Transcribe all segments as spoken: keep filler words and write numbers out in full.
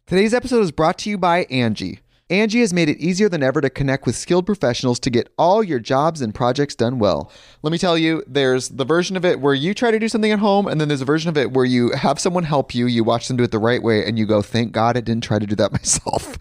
Today's episode is brought to you by Angie. Angie has made it easier than ever to connect with skilled professionals to get all your jobs and projects done well. Let me tell you, there's the version of it where you try to do something at home, and then there's a version of it where you have someone help you, you watch them do it the right way, and you go, thank God I didn't try to do that myself.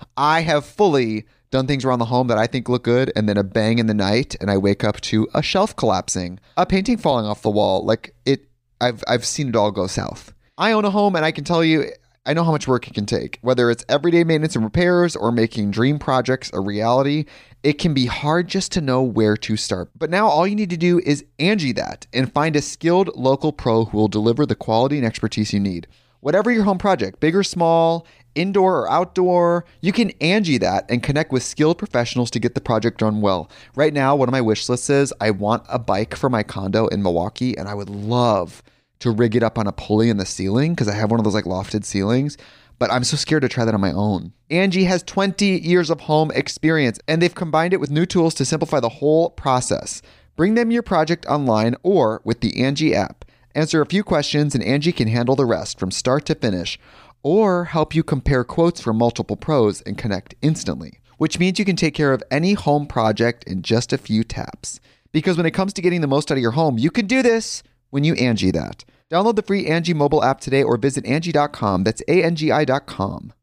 I have fully done things around the home that I think look good, and then a bang in the night, and I wake up to a shelf collapsing, a painting falling off the wall. Like it, I've I've seen it all go south. I own a home, and I can tell you, I know how much work it can take. Whether it's everyday maintenance and repairs or making dream projects a reality, it can be hard just to know where to start. But now all you need to do is Angie that and find a skilled local pro who will deliver the quality and expertise you need. Whatever your home project, big or small, indoor or outdoor, you can Angie that and connect with skilled professionals to get the project done well. Right now, one of my wish lists is I want a bike for my condo in Milwaukee, and I would love to rig it up on a pulley in the ceiling because I have one of those like lofted ceilings, but I'm so scared to try that on my own. Angie has twenty years of home experience, and they've combined it with new tools to simplify the whole process. Bring them your project online or with the Angie app. Answer a few questions and Angie can handle the rest from start to finish, or help you compare quotes from multiple pros and connect instantly, which means you can take care of any home project in just a few taps. Because when it comes to getting the most out of your home, you can do this when you Angie that. Download the free Angie mobile app today or visit Angie dot com. That's A N G I dot com.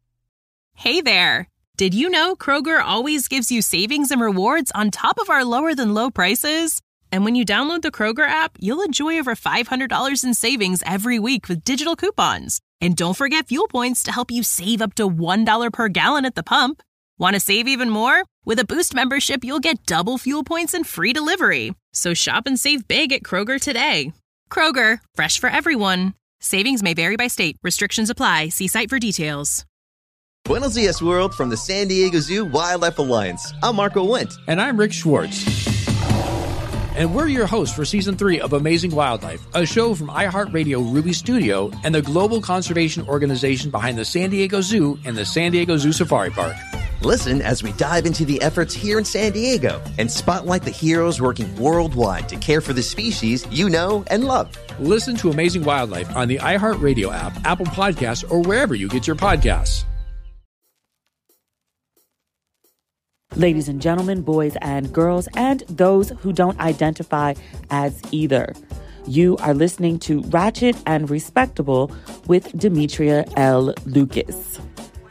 Hey there. Did you know Kroger always gives you savings and rewards on top of our lower than low prices? And when you download the Kroger app, you'll enjoy over five hundred dollars in savings every week with digital coupons. And don't forget fuel points to help you save up to one dollar per gallon at the pump. Want to save even more? With a Boost membership, you'll get double fuel points and free delivery. So shop and save big at Kroger today. Kroger, fresh for everyone. Savings may vary by state. Restrictions apply. See site for details. Buenos dias, world, from the San Diego Zoo Wildlife Alliance. I'm Marco Wendt. And I'm Rick Schwartz. And we're your hosts for Season three of Amazing Wildlife, a show from iHeartRadio Ruby Studio and the global conservation organization behind the San Diego Zoo and the San Diego Zoo Safari Park. Listen as we dive into the efforts here in San Diego and spotlight the heroes working worldwide to care for the species you know and love. Listen to Amazing Wildlife on the iHeartRadio app, Apple Podcasts, or wherever you get your podcasts. Ladies and gentlemen, boys and girls, and those who don't identify as either, you are listening to Ratchet and Respectable with Demetria L. Lucas.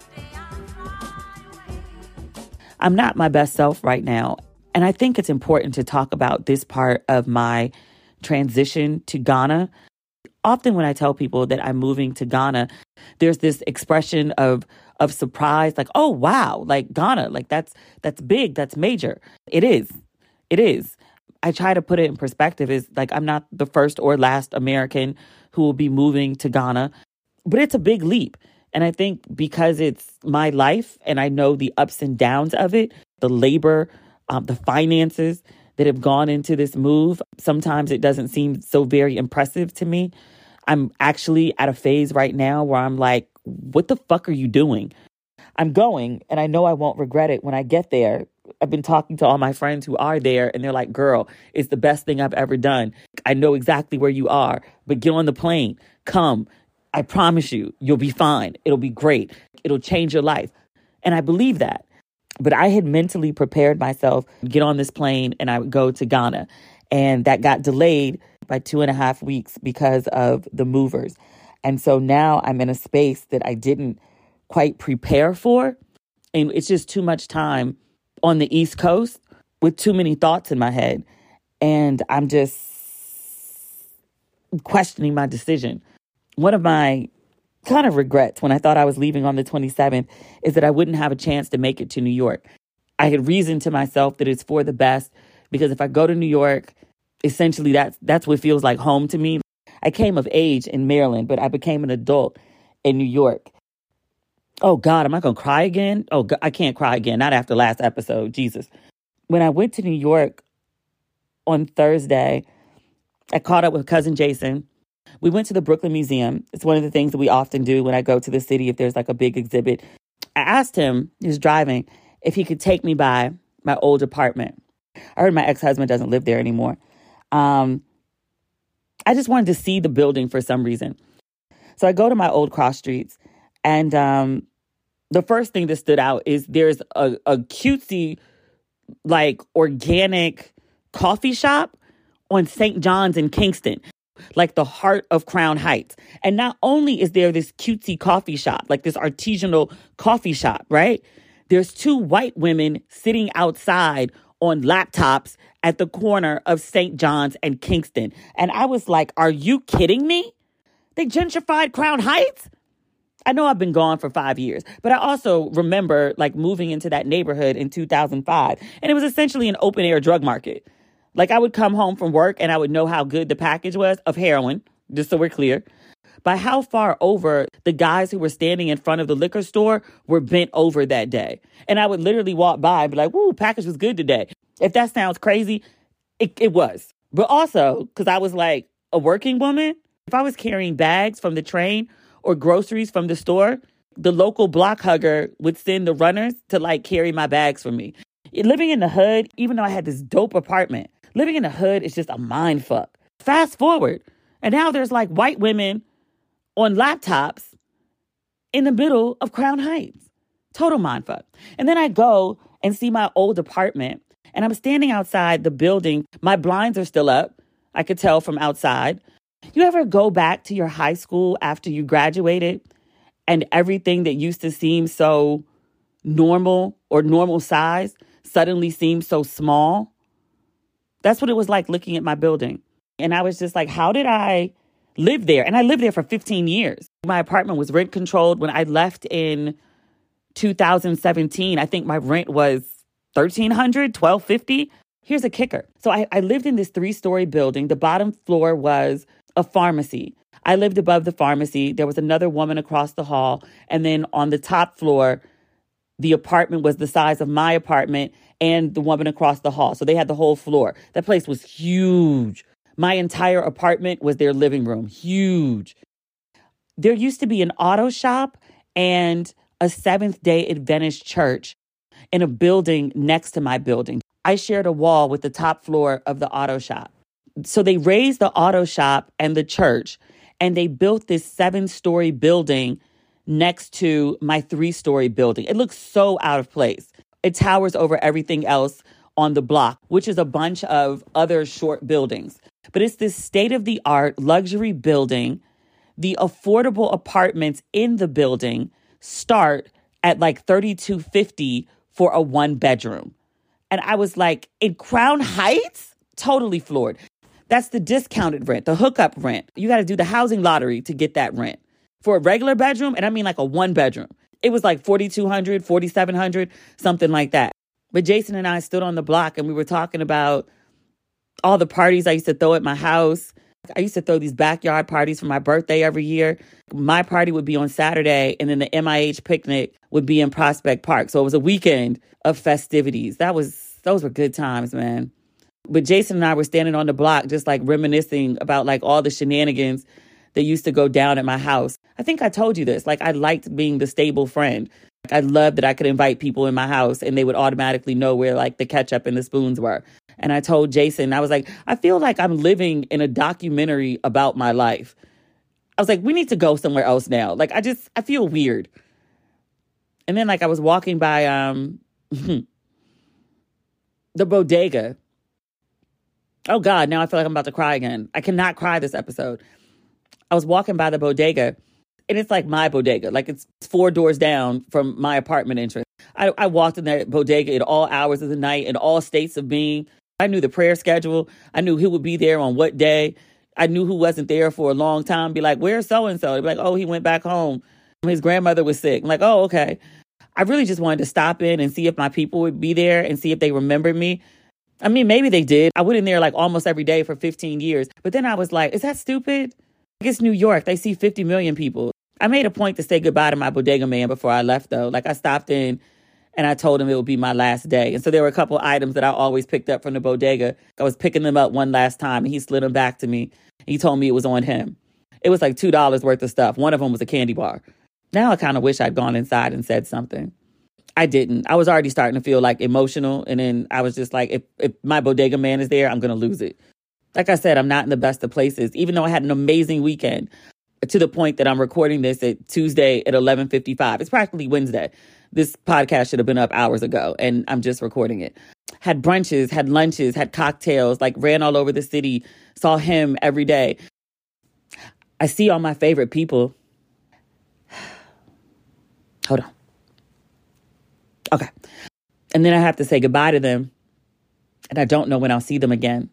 I'm not my best self right now, and I think it's important to talk about this part of my transition to Ghana. Often when I tell people that I'm moving to Ghana, there's this expression of of surprise, like, oh, wow, like Ghana, like that's that's big, that's major. It is. It is. I try to put it in perspective is like I'm not the first or last American who will be moving to Ghana, but it's a big leap. And I think because it's my life and I know the ups and downs of it, the labor, um, the finances that have gone into this move, sometimes it doesn't seem so very impressive to me. I'm actually at a phase right now where I'm like, what the fuck are you doing? I'm going and I know I won't regret it when I get there. I've been talking to all my friends who are there and they're like, girl, it's the best thing I've ever done. I know exactly where you are, but get on the plane, come. I promise you, you'll be fine. It'll be great. It'll change your life. And I believe that. But I had mentally prepared myself to get on this plane and I would go to Ghana. And that got delayed by two and a half weeks because of the movers. And so now I'm in a space that I didn't quite prepare for. And it's just too much time on the East Coast with too many thoughts in my head. And I'm just questioning my decision. One of my kind of regrets when I thought I was leaving on the twenty-seventh is that I wouldn't have a chance to make it to New York. I had reasoned to myself that it's for the best because if I go to New York, essentially that's that's what feels like home to me. I came of age in Maryland, but I became an adult in New York. Oh God, am I going to cry again? Oh, God, I can't cry again. Not after last episode. Jesus. When I went to New York on Thursday, I caught up with cousin Jason. We went to the Brooklyn Museum. It's one of the things that we often do when I go to the city if there's like a big exhibit. I asked him, he was driving, if he could take me by my old apartment. I heard my ex-husband doesn't live there anymore. Um, I just wanted to see the building for some reason. So I go to my old cross streets and um, The first thing that stood out is there's a, a cutesy, like, organic coffee shop on Saint John's in Kingston, like the heart of Crown Heights. And not only is there this cutesy coffee shop, like this artisanal coffee shop, right? There's two white women sitting outside on laptops at the corner of Saint John's and Kingston. And I was like, are you kidding me? They gentrified Crown Heights? I know I've been gone for five years, but I also remember like moving into that neighborhood in two thousand five, and it was essentially an open air drug market. Like I would come home from work and I would know how good the package was of heroin, just so we're clear, by how far over the guys who were standing in front of the liquor store were bent over that day. And I would literally walk by and be like, woo, package was good today. If that sounds crazy, it, it was. But also, because I was like a working woman, if I was carrying bags from the train or groceries from the store, the local block hugger would send the runners to like carry my bags for me. Living in the hood, even though I had this dope apartment, living in the hood is just a mind fuck. Fast forward, and now there's like white women on laptops in the middle of Crown Heights. Total mind fuck. And then I go and see my old apartment, and I'm standing outside the building. My blinds are still up. I could tell from outside. You ever go back to your high school after you graduated and everything that used to seem so normal or normal size suddenly seems so small? That's what it was like looking at my building. And I was just like, how did I live there? And I lived there for fifteen years. My apartment was rent controlled. When I left in two thousand seventeen, I think my rent was thirteen hundred dollars, twelve fifty. Here's a kicker. So I, I lived in this three-story building. The bottom floor was a pharmacy. I lived above the pharmacy. There was another woman across the hall. And then on the top floor, the apartment was the size of my apartment and the woman across the hall. So they had the whole floor. That place was huge. My entire apartment was their living room. Huge. There used to be an auto shop and a Seventh-day Adventist church in a building next to my building. I shared a wall with the top floor of the auto shop. So they raised the auto shop and the church, and they built this seven-story building next to my three-story building. It looks so out of place. It towers over everything else on the block, which is a bunch of other short buildings. But it's this state-of-the-art luxury building. The affordable apartments in the building start at like thirty-two fifty for a one-bedroom. And I was like, in Crown Heights? Totally floored. That's the discounted rent, the hookup rent. You got to do the housing lottery to get that rent. For a regular bedroom, and I mean like a one bedroom, it was like forty-two hundred dollars, forty-seven hundred dollars, something like that. But Jason and I stood on the block and we were talking about all the parties I used to throw at my house. I used to throw these backyard parties for my birthday every year. My party would be on Saturday, and then the M I H picnic would be in Prospect Park. So it was a weekend of festivities. That was, those were good times, man. But Jason and I were standing on the block just like reminiscing about like all the shenanigans that used to go down at my house. I think I told you this. Like I liked being the stable friend. I loved that I could invite people in my house and they would automatically know where like the ketchup and the spoons were. And I told Jason, I was like, I feel like I'm living in a documentary about my life. I was like, we need to go somewhere else now. Like I just, I feel weird. And then like I was walking by um the bodega. Oh, God, now I feel like I'm about to cry again. I cannot cry this episode. I was walking by the bodega, and it's like my bodega. Like, it's four doors down from my apartment entrance. I, I walked in that bodega at all hours of the night, in all states of being. I knew the prayer schedule. I knew who would be there on what day. I knew who wasn't there for a long time. Be like, where's so-and-so? They'd be like, oh, he went back home. His grandmother was sick. I'm like, oh, okay. I really just wanted to stop in and see if my people would be there and see if they remembered me. I mean, maybe they did. I went in there like almost every day for fifteen years. But then I was like, is that stupid? It's New York. They see fifty million people. I made a point to say goodbye to my bodega man before I left, though. Like I stopped in and I told him it would be my last day. And so there were a couple items that I always picked up from the bodega. I was picking them up one last time and he slid them back to me. He told me it was on him. It was like two dollars worth of stuff. One of them was a candy bar. Now I kind of wish I'd gone inside and said something. I didn't. I was already starting to feel like emotional. And then I was just like, if, if my bodega man is there, I'm going to lose it. Like I said, I'm not in the best of places, even though I had an amazing weekend. to the point that I'm recording this at Tuesday at eleven fifty-five. It's practically Wednesday. This podcast should have been up hours ago, and I'm just recording it. Had brunches, had lunches, had cocktails, like ran all over the city, saw him every day. I see all my favorite people. Hold on. Okay. And then I have to say goodbye to them, and I don't know when I'll see them again.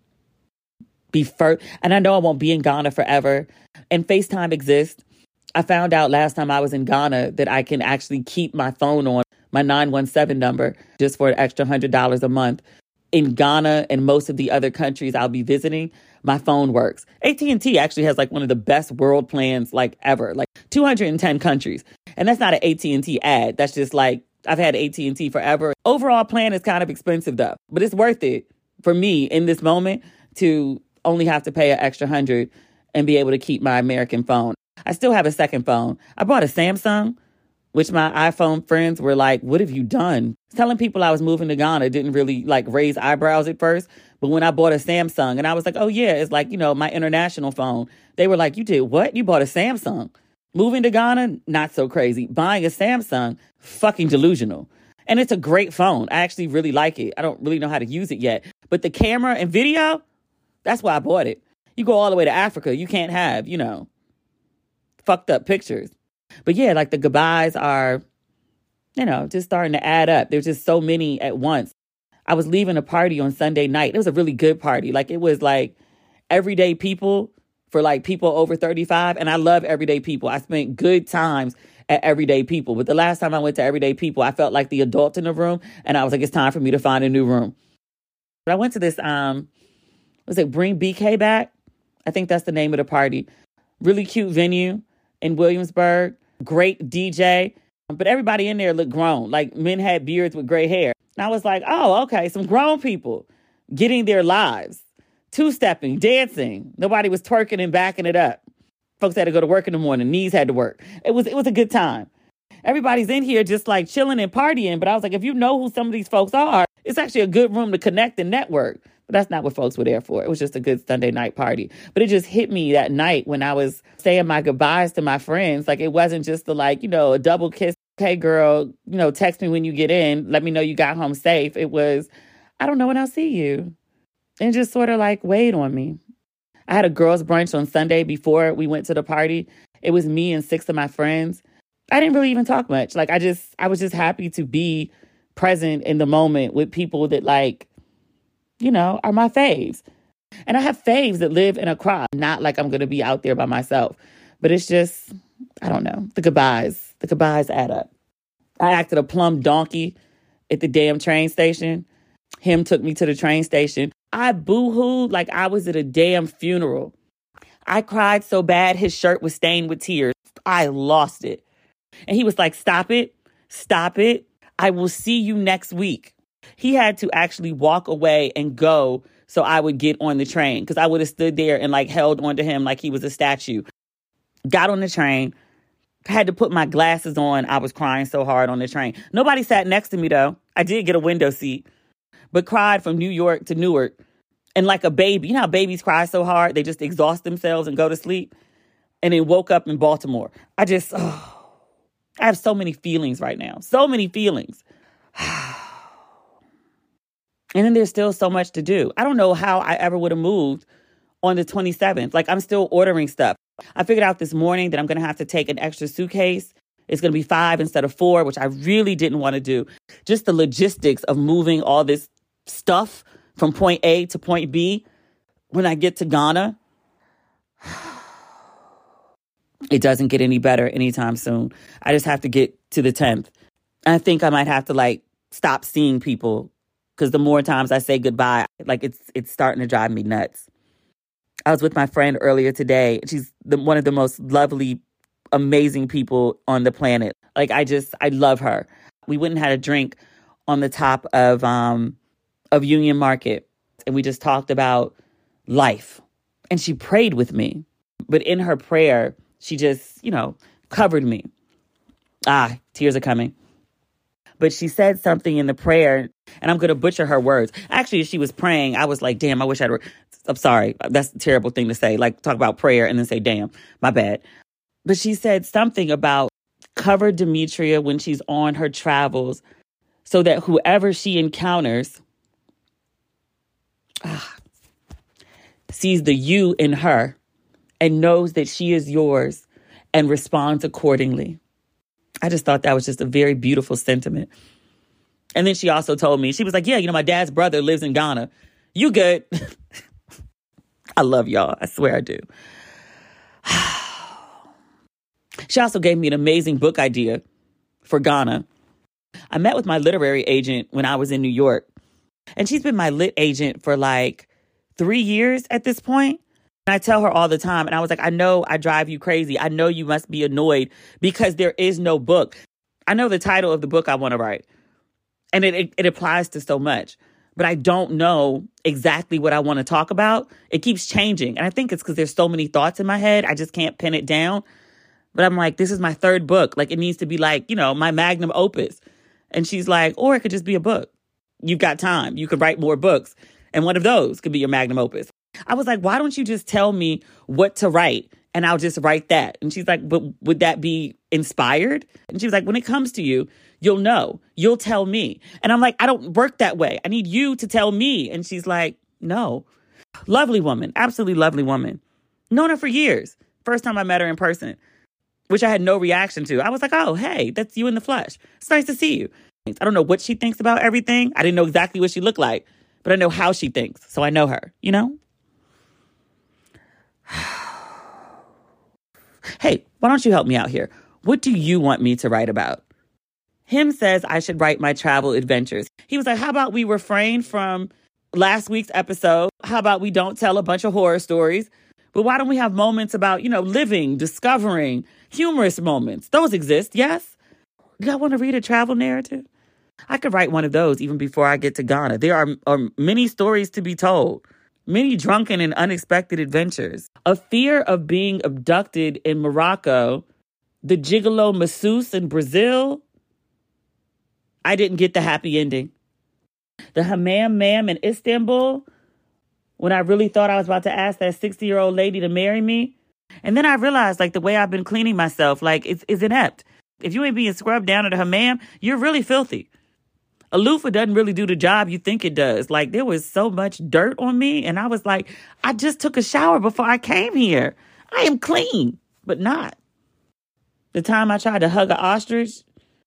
Be first, and I know I won't be in Ghana forever, and FaceTime exists. I found out last time I was in Ghana that I can actually keep my phone on, my nine one seven number, just for an extra one hundred dollars a month. In Ghana and most of the other countries I'll be visiting, my phone works. A T and T actually has like one of the best world plans like ever, like two hundred ten countries. And that's not an A T and T ad. That's just like, I've had A T and T forever. Overall plan is kind of expensive though, but it's worth it for me in this moment to only have to pay an extra hundred and be able to keep my American phone. I still have a second phone. I bought a Samsung, which my iPhone friends were like, what have you done? Telling people I was moving to Ghana didn't really like raise eyebrows at first. But when I bought a Samsung and I was like, oh yeah, it's like, you know, my international phone. They were like, you did what? You bought a Samsung. Moving to Ghana, not so crazy. Buying a Samsung, fucking delusional. And it's a great phone. I actually really like it. I don't really know how to use it yet. But the camera and video, that's why I bought it. You go all the way to Africa, you can't have, you know, fucked up pictures. But yeah, like the goodbyes are, you know, just starting to add up. There's just so many at once. I was leaving a party on Sunday night. It was a really good party. Like it was like everyday people for like people over thirty-five. And I love everyday people. I spent good times at Everyday People. But the last time I went to Everyday People, I felt like the adult in the room. And I was like, it's time for me to find a new room. But I went to this, um, was it Bring B K Back? I think that's the name of the party. Really cute venue in Williamsburg. Great D J. But everybody in there looked grown. Like men had beards with gray hair. And I was like, oh, okay. Some grown people getting their lives. Two-stepping, dancing. Nobody was twerking and backing it up. Folks had to go to work in the morning. Knees had to work. It was, it was a good time. Everybody's in here just like chilling and partying. But I was like, if you know who some of these folks are, it's actually a good room to connect and network. But that's not what folks were there for. It was just a good Sunday night party. But it just hit me that night when I was saying my goodbyes to my friends. Like, it wasn't just the, like, you know, a double kiss. Hey, girl, you know, text me when you get in. Let me know you got home safe. It was, I don't know when I'll see you. And just sort of like weighed on me. I had a girls' brunch on Sunday before we went to the party. It was me and six of my friends. I didn't really even talk much. Like, I just, I was just happy to be present in the moment with people that, like, you know, are my faves. And I have faves that live in a crowd, not like I'm going to be out there by myself. But it's just, I don't know, the goodbyes. The goodbyes add up. I acted a plumb donkey at the damn train station. Him took me to the train station. I boo-hooed like I was at a damn funeral. I cried so bad his shirt was stained with tears. I lost it. And he was like, stop it. Stop it. I will see you next week. He had to actually walk away and go so I would get on the train because I would have stood there and like held onto him like he was a statue. Got on the train, had to put my glasses on. I was crying so hard on the train. Nobody sat next to me though. I did get a window seat, but cried from New York to Newark. And like a baby, you know how babies cry so hard, they just exhaust themselves and go to sleep? And then woke up in Baltimore. I just, oh, I have so many feelings right now. So many feelings. And then there's still so much to do. I don't know how I ever would have moved on the twenty-seventh. Like, I'm still ordering stuff. I figured out this morning that I'm going to have to take an extra suitcase. It's going to be five instead of four, which I really didn't want to do. Just the logistics of moving all this stuff from point A to point B when I get to Ghana. It doesn't get any better anytime soon. I just have to get to the tenth. I think I might have to, like, stop seeing people. Because the more times I say goodbye, like it's it's starting to drive me nuts. I was with my friend earlier today. She's the, one of the most lovely, amazing people on the planet. Like I just, I love her. We went and had a drink on the top of um of Union Market. And we just talked about life. And she prayed with me. But in her prayer, she just, you know, covered me. Ah, tears are coming. But she said something in the prayer, and I'm going to butcher her words. Actually, as she was praying, I was like, damn, I wish I'd... Re- I'm sorry. That's a terrible thing to say. Like, talk about prayer and then say, damn, my bad. But she said something about cover Demetria when she's on her travels so that whoever she encounters ah, sees the you in her and knows that she is yours and responds accordingly. I just thought that was just a very beautiful sentiment. And then she also told me, she was like, yeah, you know, my dad's brother lives in Ghana. You good? I love y'all. I swear I do. She also gave me an amazing book idea for Ghana. I met with my literary agent when I was in New York, and she's been my lit agent for like three years at this point. And I tell her all the time, and I was like, I know I drive you crazy. I know you must be annoyed because there is no book. I know the title of the book I want to write, and it, it, it applies to so much, but I don't know exactly what I want to talk about. It keeps changing, and I think it's because there's so many thoughts in my head. I just can't pin it down. But I'm like, this is my third book. Like, it needs to be like, you know, my magnum opus. And she's like, or it could just be a book. You've got time. You could write more books. And one of those could be your magnum opus. I was like, why don't you just tell me what to write? And I'll just write that. And she's like, but would that be inspired? And she was like, when it comes to you, you'll know. You'll tell me. And I'm like, I don't work that way. I need you to tell me. And she's like, no. Lovely woman. Absolutely lovely woman. Known her for years. First time I met her in person, which I had no reaction to. I was like, oh, hey, that's you in the flesh. It's nice to see you. I don't know what she thinks about everything. I didn't know exactly what she looked like, but I know how she thinks. So I know her, you know? Hey, why don't you help me out here? What do you want me to write about? Him says I should write my travel adventures. He was like, how about we refrain from last week's episode? How about we don't tell a bunch of horror stories? But why don't we have moments about, you know, living, discovering, humorous moments? Those exist, yes? Do I want to read a travel narrative? I could write one of those even before I get to Ghana. There are, are many stories to be told, many drunken and unexpected adventures. A fear of being abducted in Morocco, the gigolo masseuse in Brazil. I didn't get the happy ending. The hammam ma'am in Istanbul, when I really thought I was about to ask that sixty-year-old lady to marry me. And then I realized, like, the way I've been cleaning myself, like, it's, it's inept. If you ain't being scrubbed down at a hammam, you're really filthy. A loofah doesn't really do the job you think it does. Like, there was so much dirt on me, and I was like, I just took a shower before I came here. I am clean, but not. The time I tried to hug an ostrich,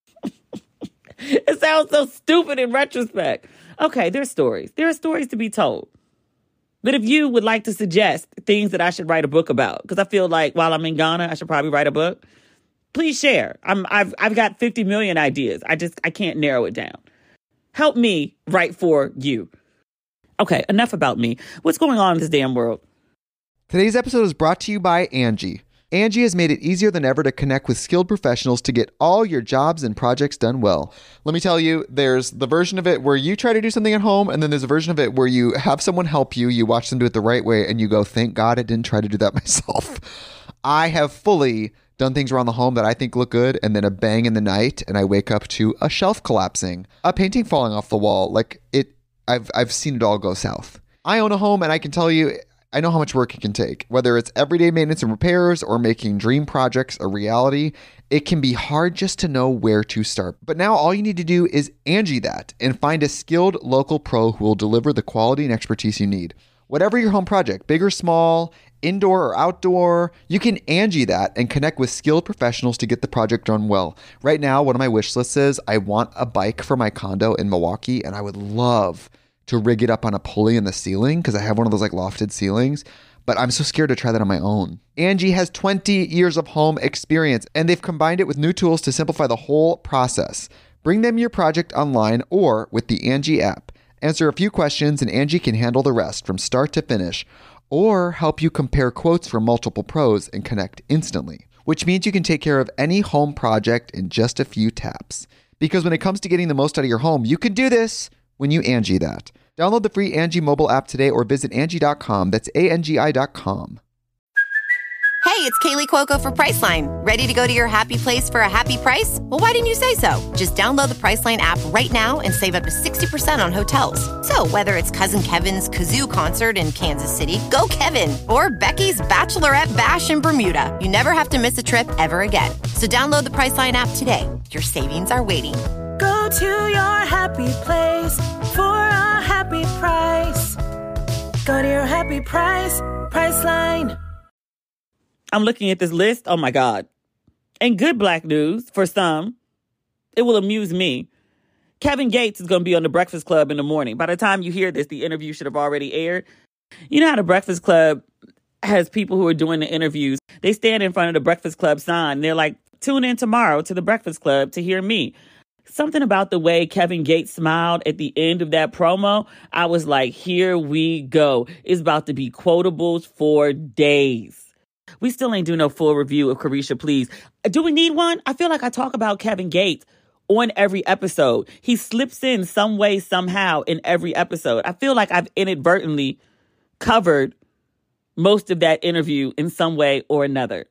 it sounds so stupid in retrospect. Okay, there's stories. There are stories to be told. But if you would like to suggest things that I should write a book about, because I feel like while I'm in Ghana, I should probably write a book, please share. I'm, I've I've got fifty million ideas. I just, I can't narrow it down. Help me write for you. Okay, enough about me. What's going on in this damn world? Today's episode is brought to you by Angie. Angie has made it easier than ever to connect with skilled professionals to get all your jobs and projects done well. Let me tell you, there's the version of it where you try to do something at home, and then there's a version of it where you have someone help you, you watch them do it the right way, and you go, thank God I didn't try to do that myself. I have fully done things around the home that I think look good, and then a bang in the night, and I wake up to a shelf collapsing, a painting falling off the wall. Like, it, I've I've seen it all go south. I own a home, and I can tell you, I know how much work it can take. Whether it's everyday maintenance and repairs or making dream projects a reality, it can be hard just to know where to start. But now all you need to do is Angie that and find a skilled local pro who will deliver the quality and expertise you need. Whatever your home project, big or small, indoor or outdoor, you can Angie that and connect with skilled professionals to get the project done well. Right now, one of my wish lists is I want a bike for my condo in Milwaukee, and I would love to rig it up on a pulley in the ceiling because I have one of those like lofted ceilings, but I'm so scared to try that on my own. Angie has twenty years of home experience, and they've combined it with new tools to simplify the whole process. Bring them your project online or with the Angie app. Answer a few questions and Angie can handle the rest from start to finish, or help you compare quotes from multiple pros and connect instantly, which means you can take care of any home project in just a few taps. Because when it comes to getting the most out of your home, you can do this when you Angie that. Download the free Angie mobile app today or visit Angie dot com. That's A N G I dot com. Hey, it's Kaylee Cuoco for Priceline. Ready to go to your happy place for a happy price? Well, why didn't you say so? Just download the Priceline app right now and save up to sixty percent on hotels. So whether it's Cousin Kevin's Kazoo Concert in Kansas City, go Kevin, or Becky's Bachelorette Bash in Bermuda, you never have to miss a trip ever again. So download the Priceline app today. Your savings are waiting. Go to your happy place for a happy price. Go to your happy price, Priceline. I'm looking at this list. Oh, my God. And good Black news for some. It will amuse me. Kevin Gates is going to be on The Breakfast Club in the morning. By the time you hear this, the interview should have already aired. You know how The Breakfast Club has people who are doing the interviews. They stand in front of The Breakfast Club sign. And they're like, tune in tomorrow to The Breakfast Club to hear me. Something about the way Kevin Gates smiled at the end of that promo, I was like, here we go. It's about to be quotables for days. We still ain't do no full review of Carisha, please. Do we need one? I feel like I talk about Kevin Gates on every episode. He slips in some way, somehow in every episode. I feel like I've inadvertently covered most of that interview in some way or another.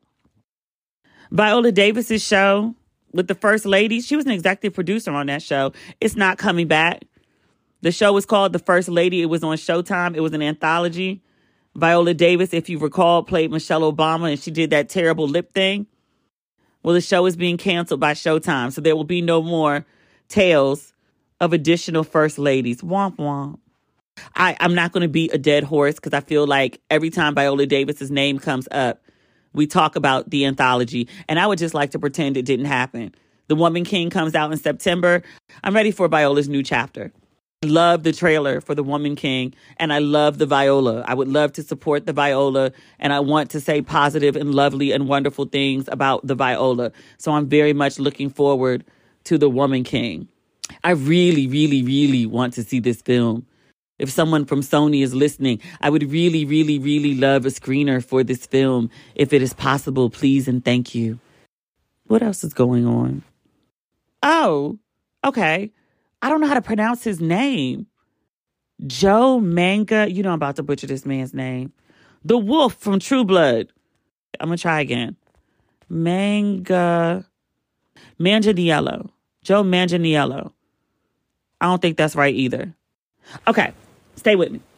Viola Davis's show with the First Lady, she was an executive producer on that show. It's not coming back. The show was called The First Lady. It was on Showtime. It was an anthology. Viola Davis, if you recall, played Michelle Obama, and she did that terrible lip thing. Well, the show is being canceled by Showtime, so there will be no more tales of additional First Ladies. Womp womp. I, I'm not going to beat a dead horse because I feel like every time Viola Davis's name comes up, we talk about the anthology, and I would just like to pretend it didn't happen. The Woman King comes out in September. I'm ready for Viola's new chapter. Love the trailer for The Woman King, and I love the Viola. I would love to support the Viola, and I want to say positive and lovely and wonderful things about the Viola. So I'm very much looking forward to The Woman King. I really, really, really want to see this film. If someone from Sony is listening, I would really, really, really love a screener for this film. If it is possible, please and thank you. What else is going on? Oh, okay. I don't know how to pronounce his name. Joe Manga. You know I'm about to butcher this man's name. The Wolf from True Blood. I'm going to try again. Manga. Manganiello. Joe Manganiello. I don't think that's right either. Okay. Stay with me.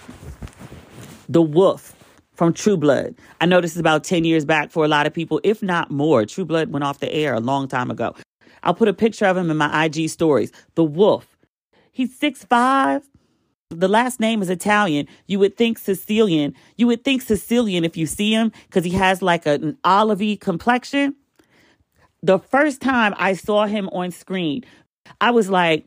The Wolf from True Blood. I know this is about ten years back for a lot of people, if not more. True Blood went off the air a long time ago. I'll put a picture of him in my I G stories. The Wolf. He's six five. The last name is Italian. You would think Sicilian. You would think Sicilian if you see him because he has like a, an olivey complexion. The first time I saw him on screen, I was like,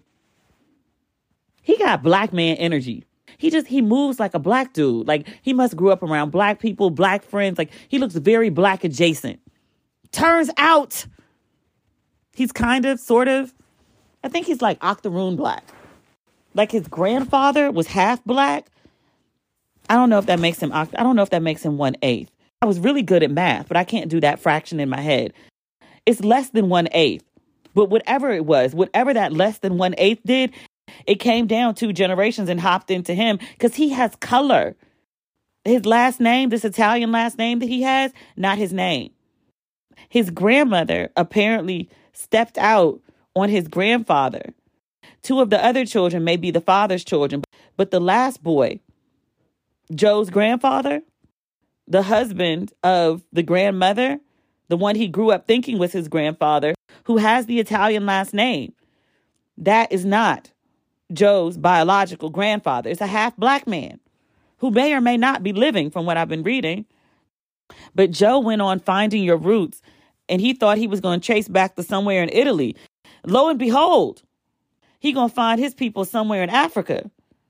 he got black man energy. He just, he moves like a black dude. Like he must grew up around black people, black friends. Like he looks very black adjacent. Turns out he's kind of, sort of, I think he's like octoroon black. Like his grandfather was half black. I don't know if that makes him, I don't know if that makes him one eighth. I was really good at math, but I can't do that fraction in my head. It's less than one eighth. But whatever it was, whatever that less than one eighth did, it came down two generations and hopped into him because he has color. His last name, this Italian last name that he has, not his name. His grandmother apparently stepped out on his grandfather. Two of the other children may be the father's children, but the last boy, Joe's grandfather, the husband of the grandmother, the one he grew up thinking was his grandfather, who has the Italian last name, that is not Joe's biological grandfather. It's a half black man who may or may not be living from what I've been reading. But Joe went on Finding Your Roots, and he thought he was going to chase back to somewhere in Italy. Lo and behold, he going to find his people somewhere in Africa.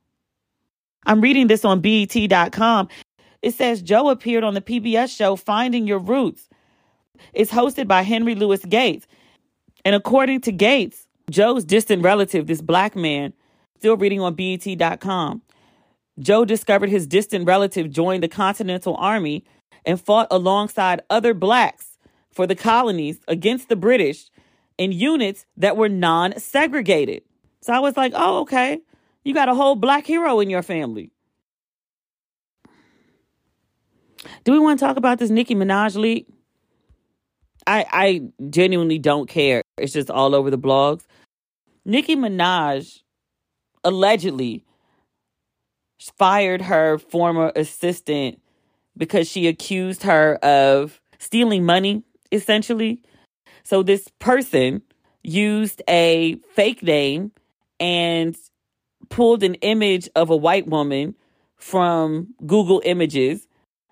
I'm reading this on B E T dot com. It says Joe appeared on the P B S show Finding Your Roots. It's hosted by Henry Louis Gates. And according to Gates, Joe's distant relative, this black man, still reading on B E T dot com, Joe discovered his distant relative joined the Continental Army and fought alongside other blacks for the colonies against the British in units that were non-segregated. So I was like, oh, okay. You got a whole black hero in your family. Do we want to talk about this Nicki Minaj leak? I, I genuinely don't care. It's just all over the blogs. Nicki Minaj allegedly fired her former assistant because she accused her of stealing money, essentially. So this person used a fake name and pulled an image of a white woman from Google Images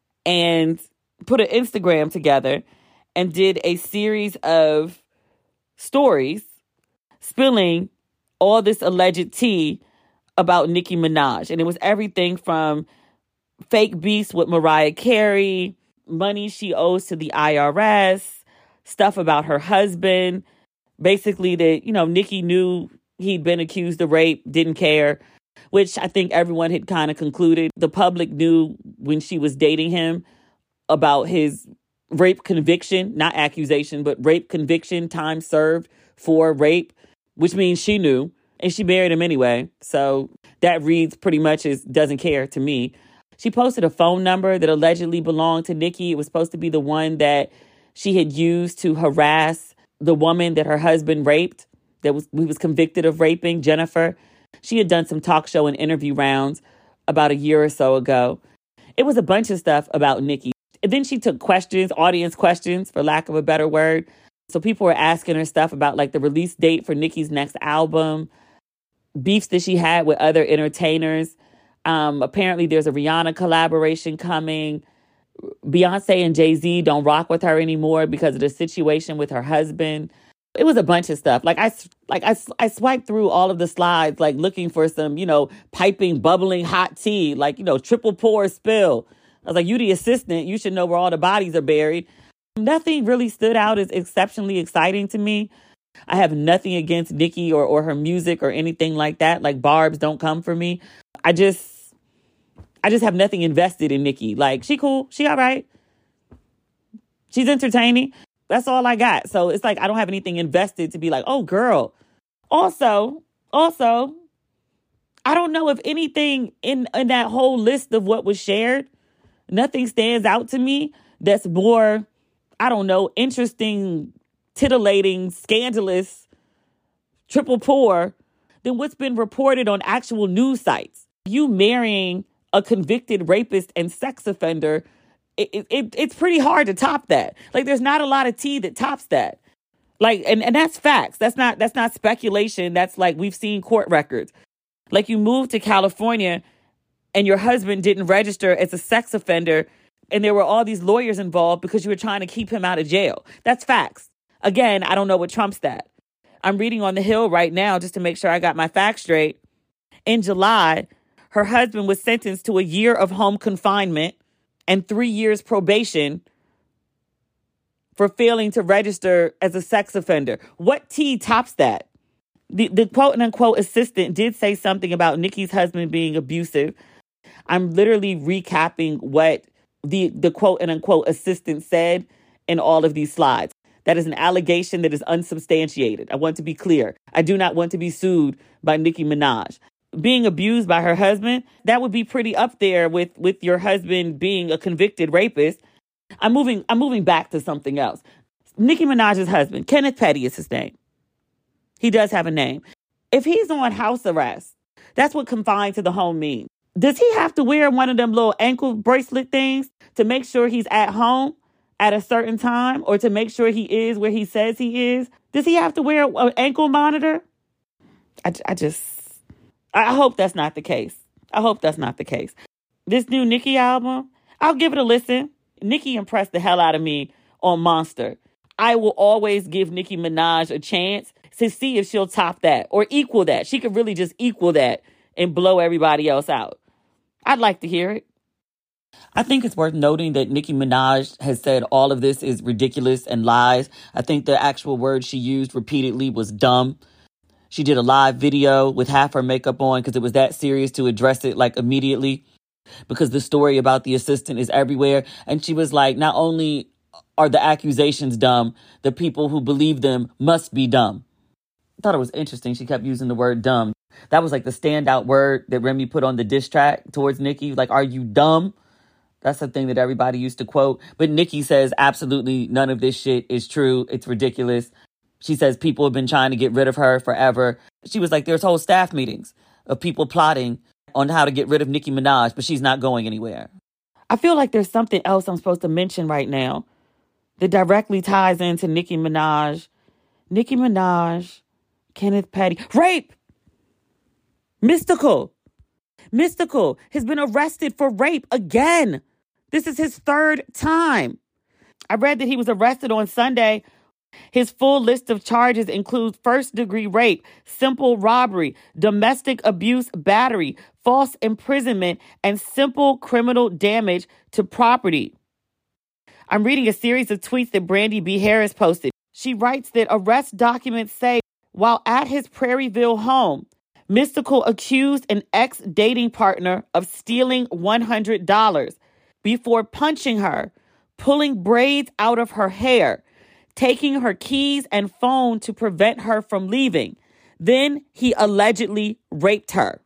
and put an Instagram together and did a series of stories spilling all this alleged tea about Nicki Minaj. And it was everything from fake beefs with Mariah Carey, money she owes to the I R S, stuff about her husband. Basically that, you know, Nicki knew he'd been accused of rape, didn't care, which I think everyone had kind of concluded. The public knew when she was dating him about his rape conviction, not accusation, but rape conviction, time served for rape, which means she knew, and she married him anyway. So that reads pretty much as doesn't care to me. She posted a phone number that allegedly belonged to Nicki. It was supposed to be the one that she had used to harass the woman that her husband raped, that was he was convicted of raping, Jennifer. She had done some talk show and interview rounds about a year or so ago. It was a bunch of stuff about Nicki. And then she took questions, audience questions, for lack of a better word. So people were asking her stuff about like the release date for Nicki's next album, beefs that she had with other entertainers. Um, apparently there's a Rihanna collaboration coming. Beyonce and Jay-Z don't rock with her anymore because of the situation with her husband. It was a bunch of stuff. Like I, like I, I swiped through all of the slides, like looking for some, you know, piping, bubbling hot tea, like, you know, triple pour spill. I was like, you the assistant, you should know where all the bodies are buried. Nothing really stood out as exceptionally exciting to me. I have nothing against Nicki or, or her music or anything like that. Like barbs don't come for me. I just, I just have nothing invested in Nicki. Like she cool, she all right. She's entertaining. That's all I got. So it's like, I don't have anything invested to be like, oh girl. Also, also, I don't know if anything in, in that whole list of what was shared, nothing stands out to me that's more, I don't know, interesting, titillating, scandalous, triple pour than what's been reported on actual news sites. You marrying a convicted rapist and sex offender, it, it, it's pretty hard to top that. Like, there's not a lot of tea that tops that. Like, and, and that's facts. That's not, that's not speculation. That's like, we've seen court records. Like, you moved to California and your husband didn't register as a sex offender, and there were all these lawyers involved because you were trying to keep him out of jail. That's facts. Again, I don't know what trumps that. I'm reading on the Hill right now just to make sure I got my facts straight. In July, her husband was sentenced to a year of home confinement and three years probation for failing to register as a sex offender. What tea tops that? The, the quote-unquote assistant did say something about Nicki's husband being abusive. I'm literally recapping what the, the quote-unquote assistant said in all of these slides. That is an allegation that is unsubstantiated. I want to be clear. I do not want to be sued by Nicki Minaj. Being abused by her husband, that would be pretty up there with, with your husband being a convicted rapist. I'm moving, I'm moving back to something else. Nicki Minaj's husband, Kenneth Petty is his name. He does have a name. If he's on house arrest, that's what confined to the home means. Does he have to wear one of them little ankle bracelet things to make sure he's at home at a certain time, or to make sure he is where he says he is? Does he have to wear an ankle monitor? I, I just, I hope that's not the case. I hope that's not the case. This new Nicki album, I'll give it a listen. Nicki impressed the hell out of me on Monster. I will always give Nicki Minaj a chance to see if she'll top that or equal that. She could really just equal that and blow everybody else out. I'd like to hear it. I think it's worth noting that Nicki Minaj has said all of this is ridiculous and lies. I think the actual word she used repeatedly was dumb. She did a live video with half her makeup on because it was that serious to address it like immediately, because the story about the assistant is everywhere. And she was like, not only are the accusations dumb, the people who believe them must be dumb. I thought it was interesting. She kept using the word dumb. That was like the standout word that Remy put on the diss track towards Nicki. Like, are you dumb? That's the thing that everybody used to quote. But Nikki says absolutely none of this shit is true. It's ridiculous. She says people have been trying to get rid of her forever. She was like, there's whole staff meetings of people plotting on how to get rid of Nicki Minaj, but she's not going anywhere. I feel like there's something else I'm supposed to mention right now that directly ties into Nicki Minaj. Nicki Minaj, Kenneth Petty. Rape! Mystikal. Mystikal has been arrested for rape again. This is his third time. I read that he was arrested on Sunday. His full list of charges includes first-degree rape, simple robbery, domestic abuse, battery, false imprisonment, and simple criminal damage to property. I'm reading a series of tweets that Brandy B. Harris posted. She writes that arrest documents say, while at his Prairieville home, Mystikal accused an ex-dating partner of stealing one hundred dollars before punching her, pulling braids out of her hair, taking her keys and phone to prevent her from leaving. Then he allegedly raped her.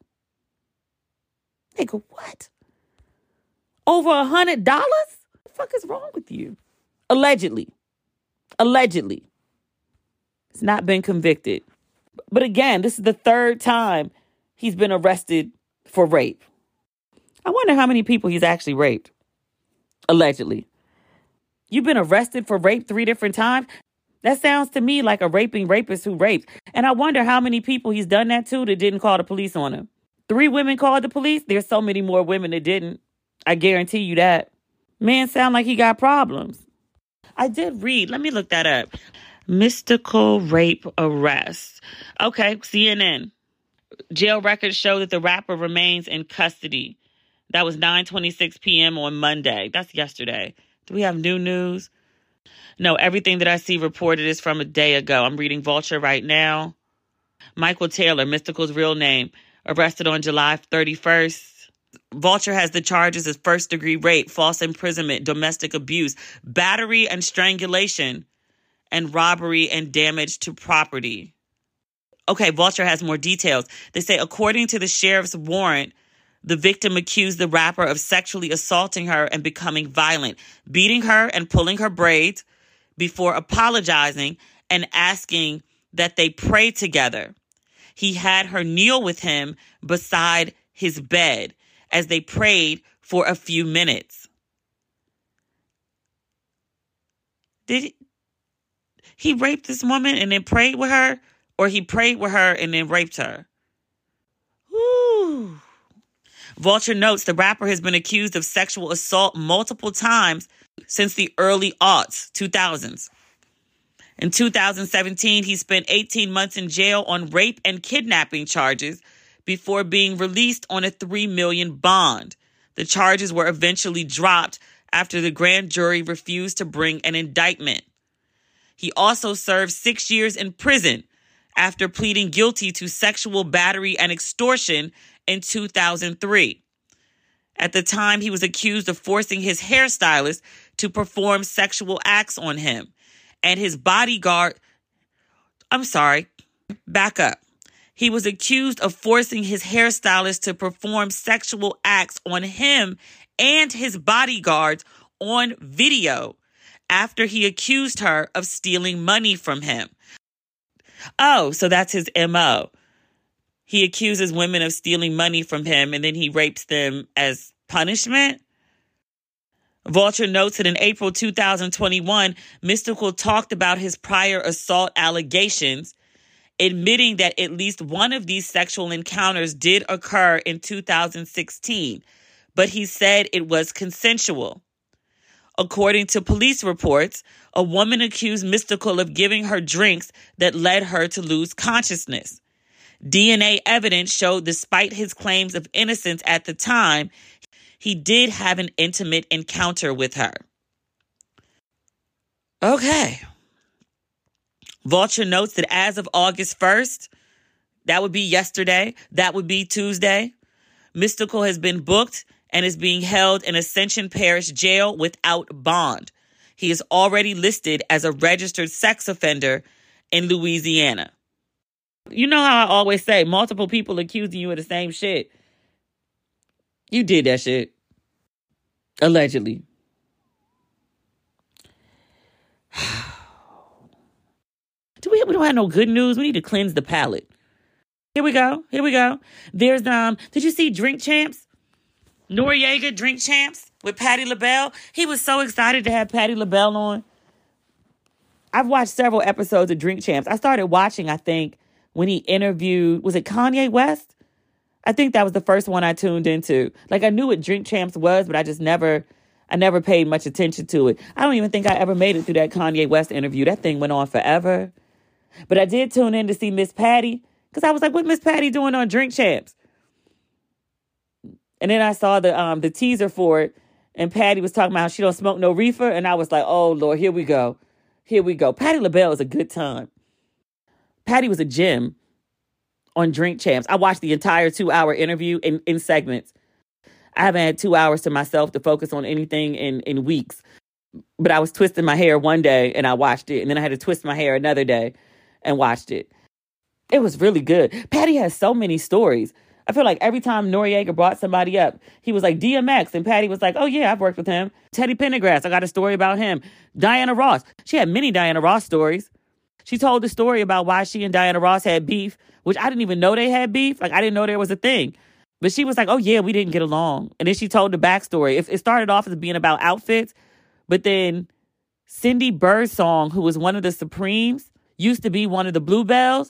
Nigga, what? Over a hundred dollars? What the fuck is wrong with you? Allegedly. Allegedly. He's not been convicted. But again, this is the third time he's been arrested for rape. I wonder how many people he's actually raped. Allegedly. You've been arrested for rape three different times? That sounds to me like a raping rapist who rapes. And I wonder how many people he's done that to that didn't call the police on him. Three women called the police? There's so many more women that didn't. I guarantee you that. Man sound like he got problems. I did read. Let me look that up. Mystikal rape arrest. Okay, C N N. Jail records show that the rapper remains in custody. That was nine twenty-six p.m. on Monday. That's yesterday. Do we have new news? No, everything that I see reported is from a day ago. I'm reading Vulture right now. Michael Taylor, Mystikal's real name, arrested on July thirty-first. Vulture has the charges as first-degree rape, false imprisonment, domestic abuse, battery and strangulation, and robbery and damage to property. Okay, Vulture has more details. They say, according to the sheriff's warrant, the victim accused the rapper of sexually assaulting her and becoming violent, beating her and pulling her braids before apologizing and asking that they pray together. He had her kneel with him beside his bed as they prayed for a few minutes. Did he, he rape this woman and then prayed with her? Or he prayed with her and then raped her? Woo. Vulture notes the rapper has been accused of sexual assault multiple times since the early aughts, two thousands. In two thousand seventeen, he spent eighteen months in jail on rape and kidnapping charges before being released on a three million dollars bond. The charges were eventually dropped after the grand jury refused to bring an indictment. He also served six years in prison after pleading guilty to sexual battery and extortion in two thousand three. At the time, he was accused of forcing his hairstylist to perform sexual acts on him. And his bodyguard, I'm sorry, back up. He was accused of forcing his hairstylist to perform sexual acts on him and his bodyguards on video after he accused her of stealing money from him. Oh, so that's his M O. He accuses women of stealing money from him and then he rapes them as punishment. Vulture notes that in April two thousand twenty-one, Mystikal talked about his prior assault allegations, admitting that at least one of these sexual encounters did occur in two thousand sixteen, but he said it was consensual. According to police reports, a woman accused Mystikal of giving her drinks that led her to lose consciousness. D N A evidence showed despite his claims of innocence at the time, he did have an intimate encounter with her. Okay. Vulture notes that as of August first, that would be yesterday, that would be Tuesday, Mystikal has been booked and is being held in Ascension Parish Jail without bond. He is already listed as a registered sex offender in Louisiana. You know how I always say, multiple people accusing you of the same shit. You did that shit. Allegedly. Do we, we don't have no good news. We need to cleanse the palate. Here we go. Here we go. There's, um, did you see Drink Champs? Noriega Drink Champs with Patti LaBelle. He was so excited to have Patti LaBelle on. I've watched several episodes of Drink Champs. I started watching, I think, when he interviewed, was it Kanye West? I think that was the first one I tuned into. Like, I knew what Drink Champs was, but I just never, I never paid much attention to it. I don't even think I ever made it through that Kanye West interview. That thing went on forever. But I did tune in to see Miss Patti, because I was like, what Miss Patti doing on Drink Champs? And then I saw the um the teaser for it, and Patti was talking about how she don't smoke no reefer, and I was like, oh, Lord, here we go. Here we go. Patti LaBelle is a good time. Patti was a gem on Drink Champs. I watched the entire two-hour interview in, in segments. I haven't had two hours to myself to focus on anything in, in weeks. But I was twisting my hair one day, and I watched it. And then I had to twist my hair another day and watched it. It was really good. Patti has so many stories. I feel like every time Noriega brought somebody up, he was like D M X, and Patti was like, oh, yeah, I've worked with him. Teddy Pendergrass, I got a story about him. Diana Ross. She had many Diana Ross stories. She told the story about why she and Diana Ross had beef, which I didn't even know they had beef. Like, I didn't know there was a thing. But she was like, oh, yeah, we didn't get along. And then she told the backstory. It, it started off as being about outfits, but then Cindy Birdsong, who was one of the Supremes, used to be one of the Bluebells,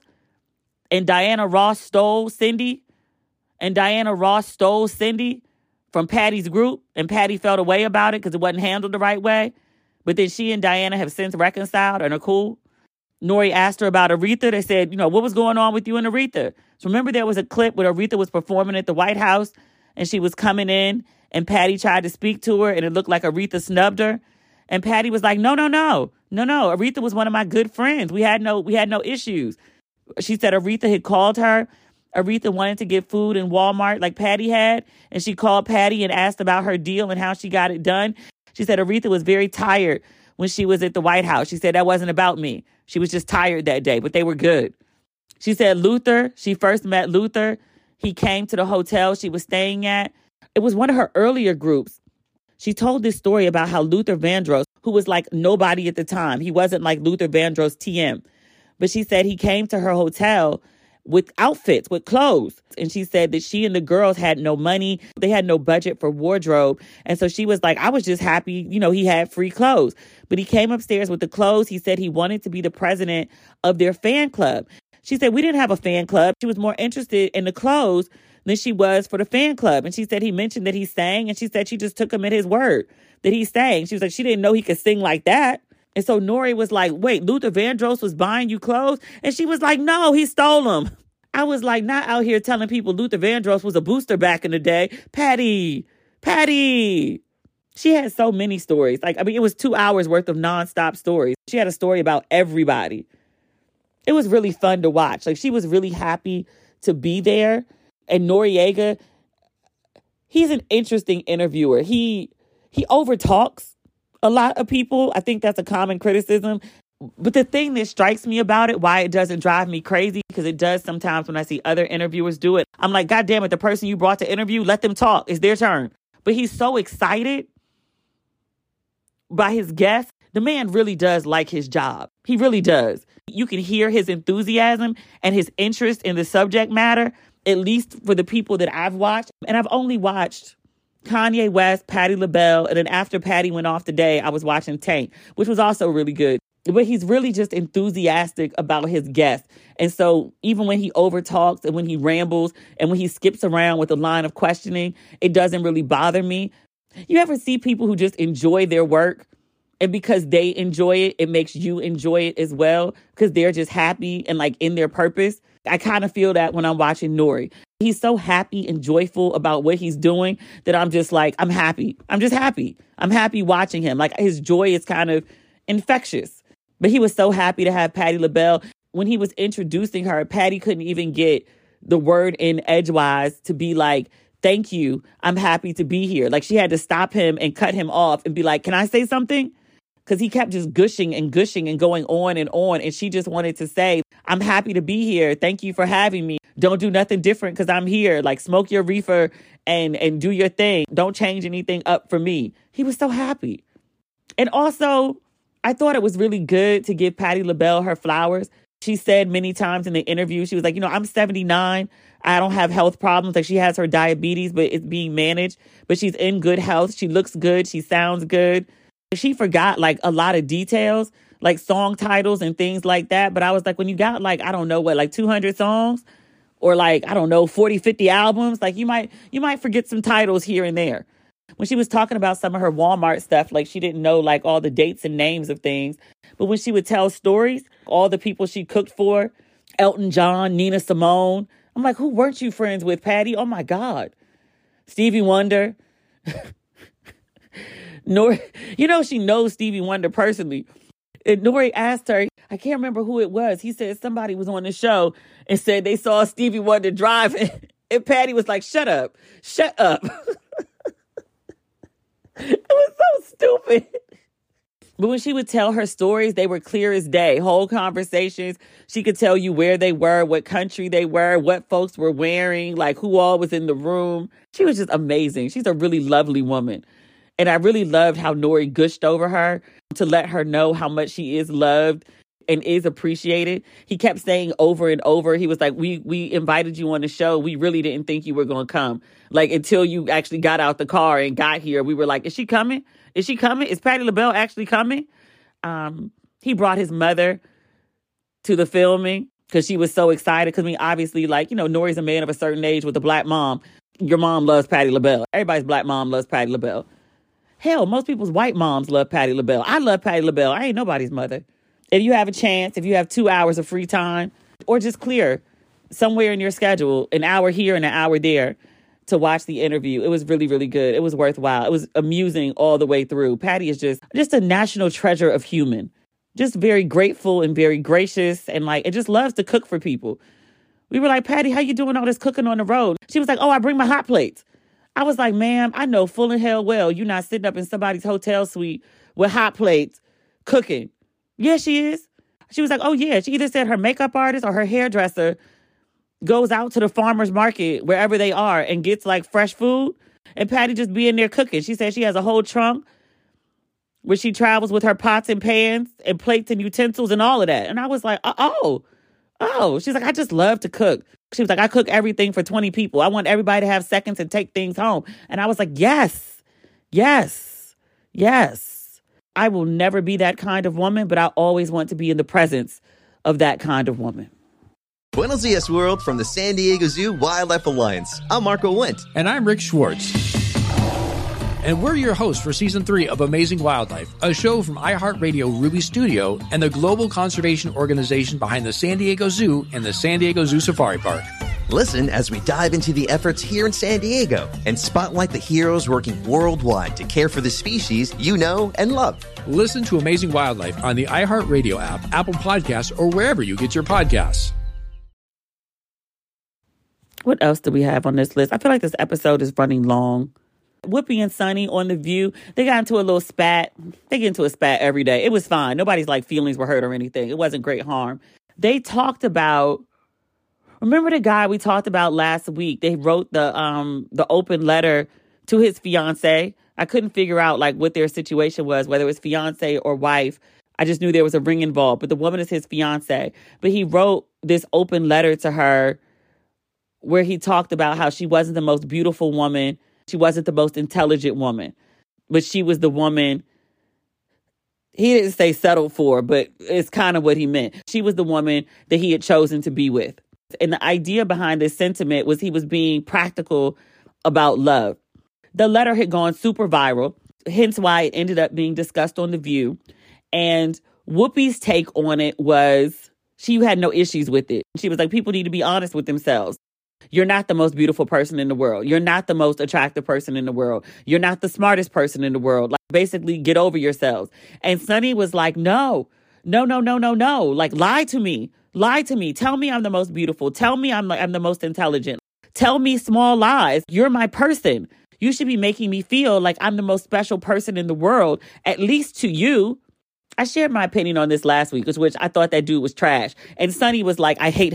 and Diana Ross stole Cindy. And Diana Ross stole Cindy from Patti's group, and Patti felt a way about it because it wasn't handled the right way. But then she and Diana have since reconciled and are cool. Nori asked her about Aretha. They said, you know, what was going on with you and Aretha? So remember there was a clip where Aretha was performing at the White House, and she was coming in, and Patti tried to speak to her, and it looked like Aretha snubbed her. And Patti was like, no, no, no, no, no. Aretha was one of my good friends. We had no, we had no issues. She said Aretha had called her. Aretha wanted to get food in Walmart like Patti had, and she called Patti and asked about her deal and how she got it done. She said Aretha was very tired when she was at the White House. She said that wasn't about me. She was just tired that day, but they were good. She said Luther, she first met Luther. He came to the hotel she was staying at. It was one of her earlier groups. She told this story about how Luther Vandross, who was like nobody at the time, he wasn't like Luther Vandross T M, but she said he came to her hotel with outfits, with clothes. And she said that she and the girls had no money. They had no budget for wardrobe. And so she was like, I was just happy, you know, he had free clothes. But he came upstairs with the clothes. He said he wanted to be the president of their fan club. She said, we didn't have a fan club. She was more interested in the clothes than she was for the fan club. And she said he mentioned that he sang, and she said she just took him at his word that he sang. She was like, she didn't know he could sing like that. And so Nori was like, wait, Luther Vandross was buying you clothes? And she was like, no, he stole them. I was like, not out here telling people Luther Vandross was a booster back in the day. Patti, Patti. She had so many stories. Like, I mean, it was two hours worth of nonstop stories. She had a story about everybody. It was really fun to watch. Like, she was really happy to be there. And Noriega, he's an interesting interviewer. He he overtalks a lot of people. I think that's a common criticism. But the thing that strikes me about it, why it doesn't drive me crazy, because it does sometimes when I see other interviewers do it, I'm like, God damn it, the person you brought to interview, let them talk. It's their turn. But he's so excited by his guests. The man really does like his job. He really does. You can hear his enthusiasm and his interest in the subject matter, at least for the people that I've watched. And I've only watched Kanye West, Patti LaBelle, and then after Patti went off today, I was watching Tank, which was also really good. But he's really just enthusiastic about his guests. And so even when he overtalks and when he rambles and when he skips around with a line of questioning, it doesn't really bother me. You ever see people who just enjoy their work, and because they enjoy it, it makes you enjoy it as well because they're just happy and like in their purpose? I kind of feel that when I'm watching Nori. He's so happy and joyful about what he's doing that I'm just like, I'm happy. I'm just happy. I'm happy watching him. Like, his joy is kind of infectious. But he was so happy to have Patti LaBelle. When he was introducing her, Patti couldn't even get the word in edgewise to be like, thank you, I'm happy to be here. Like, she had to stop him and cut him off and be like, can I say something? Because he kept just gushing and gushing and going on and on. And she just wanted to say, I'm happy to be here. Thank you for having me. Don't do nothing different because I'm here. Like, smoke your reefer and, and do your thing. Don't change anything up for me. He was so happy. And also, I thought it was really good to give Patti LaBelle her flowers. She said many times in the interview, she was like, you know, I'm seventy-nine. I don't have health problems. Like, she has her diabetes, but it's being managed. But she's in good health. She looks good. She sounds good. She forgot, like, a lot of details, like song titles and things like that. But I was like, when you got, like, I don't know what, like two hundred songs or like, I don't know, forty, fifty albums, like you might you might forget some titles here and there. When she was talking about some of her Walmart stuff, like she didn't know like all the dates and names of things. But when she would tell stories, all the people she cooked for, Elton John, Nina Simone, I'm like, who weren't you friends with, Patti? Oh, my God. Stevie Wonder. Nor, you know, she knows Stevie Wonder personally. And Nori asked her, I can't remember who it was. He said somebody was on the show and said they saw Stevie Wonder driving. And Patti was like, shut up. Shut up. It was so stupid. But when she would tell her stories, they were clear as day. Whole conversations. She could tell you where they were, what country they were, what folks were wearing, like who all was in the room. She was just amazing. She's a really lovely woman. And I really loved how Nori gushed over her to let her know how much she is loved and is appreciated. He kept saying over and over, he was like, we we invited you on the show. We really didn't think you were going to come. Like, until you actually got out the car and got here, we were like, is she coming? Is she coming? Is Patti LaBelle actually coming? Um, he brought his mother to the filming because she was so excited. Because, I mean, obviously, like, you know, Nori's a man of a certain age with a black mom. Your mom loves Patti LaBelle. Everybody's black mom loves Patti LaBelle. Hell, most people's white moms love Patti LaBelle. I love Patti LaBelle. I ain't nobody's mother. If you have a chance, if you have two hours of free time, or just clear somewhere in your schedule, an hour here and an hour there to watch the interview, it was really, really good. It was worthwhile. It was amusing all the way through. Patti is just, just a national treasure of human. Just very grateful and very gracious and like, it just loves to cook for people. We were like, Patti, how you doing all this cooking on the road? She was like, oh, I bring my hot plates. I was like, ma'am, I know full and hell well you're not sitting up in somebody's hotel suite with hot plates cooking. Yeah, she is. She was like, oh, yeah. She either said her makeup artist or her hairdresser goes out to the farmer's market, wherever they are, and gets like fresh food. And Patti just be in there cooking. She said she has a whole trunk where she travels with her pots and pans and plates and utensils and all of that. And I was like, oh, oh. She's like, I just love to cook. She was like, I cook everything for twenty people. I want everybody to have seconds and take things home. And I was like, yes, yes, yes. I will never be that kind of woman, but I always want to be in the presence of that kind of woman. Buenos dias, world, from the San Diego Zoo Wildlife Alliance. I'm Marco Wendt. And I'm Rick Schwartz. And we're your hosts for Season three of Amazing Wildlife, a show from iHeartRadio Ruby Studio and the global conservation organization behind the San Diego Zoo and the San Diego Zoo Safari Park. Listen as we dive into the efforts here in San Diego and spotlight the heroes working worldwide to care for the species you know and love. Listen to Amazing Wildlife on the iHeartRadio app, Apple Podcasts, or wherever you get your podcasts. What else do we have on this list? I feel like this episode is running long. Whoopi and Sonny on The View, they got into a little spat. They get into a spat every day. It was fine. Nobody's like feelings were hurt or anything. It wasn't great harm. They talked about, remember the guy we talked about last week? They wrote the um the open letter to his fiance. I couldn't figure out like what their situation was, whether it was fiance or wife. I just knew there was a ring involved, but the woman is his fiance. But he wrote this open letter to her where he talked about how she wasn't the most beautiful woman. She wasn't the most intelligent woman, but she was the woman he didn't say settled for, but it's kind of what he meant. She was the woman that he had chosen to be with. And the idea behind this sentiment was he was being practical about love. The letter had gone super viral, hence why it ended up being discussed on The View. And Whoopi's take on it was she had no issues with it. She was like, people need to be honest with themselves. You're not the most beautiful person in the world. You're not the most attractive person in the world. You're not the smartest person in the world. Like, basically, get over yourselves. And Sonny was like, no, no, no, no, no, no. Like, lie to me. Lie to me. Tell me I'm the most beautiful. Tell me I'm, I'm the most intelligent. Tell me small lies. You're my person. You should be making me feel like I'm the most special person in the world, at least to you. I shared my opinion on this last week, which I thought that dude was trash. And Sonny was like, I hate him.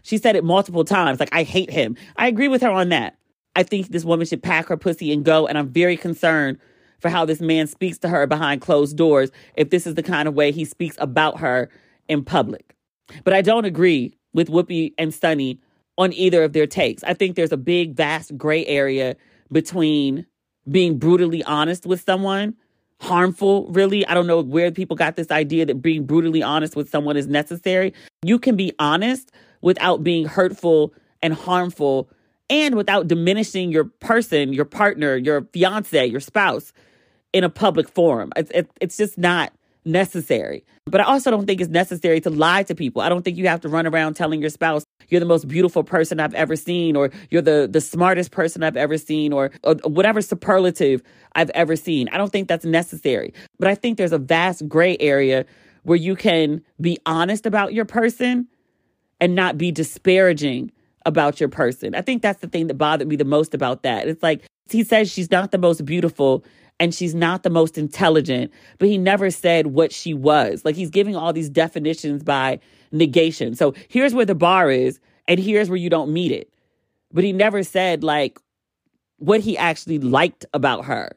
She said it multiple times, like, I hate him. I agree with her on that. I think this woman should pack her pussy and go, and I'm very concerned for how this man speaks to her behind closed doors if this is the kind of way he speaks about her in public. But I don't agree with Whoopi and Sunny on either of their takes. I think there's a big, vast gray area between being brutally honest with someone, harmful, really. I don't know where people got this idea that being brutally honest with someone is necessary. You can be honest without being hurtful and harmful and without diminishing your person, your partner, your fiance, your spouse in a public forum. It's, it, it's just not necessary. But I also don't think it's necessary to lie to people. I don't think you have to run around telling your spouse you're the most beautiful person I've ever seen, or you're the, the smartest person I've ever seen, or, or whatever superlative I've ever seen. I don't think that's necessary. But I think there's a vast gray area where you can be honest about your person and not be disparaging about your person. I think that's the thing that bothered me the most about that. It's like, he says she's not the most beautiful and she's not the most intelligent, but he never said what she was. Like, he's giving all these definitions by negation. So here's where the bar is, and here's where you don't meet it. But he never said, like, what he actually liked about her.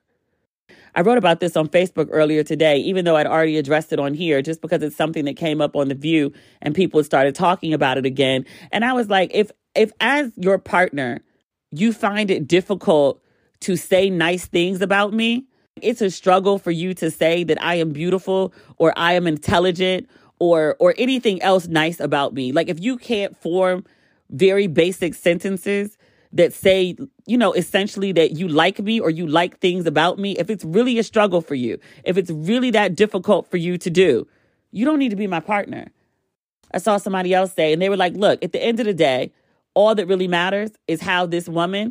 I wrote about this on Facebook earlier today, even though I'd already addressed it on here, just because it's something that came up on The View and people started talking about it again. And I was like, if if as your partner, you find it difficult to say nice things about me, it's a struggle for you to say that I am beautiful or I am intelligent or or anything else nice about me. Like, if you can't form very basic sentences that say, you know, essentially that you like me or you like things about me, if it's really a struggle for you, if it's really that difficult for you to do, you don't need to be my partner. I saw somebody else say, and they were like, look, at the end of the day, all that really matters is how this woman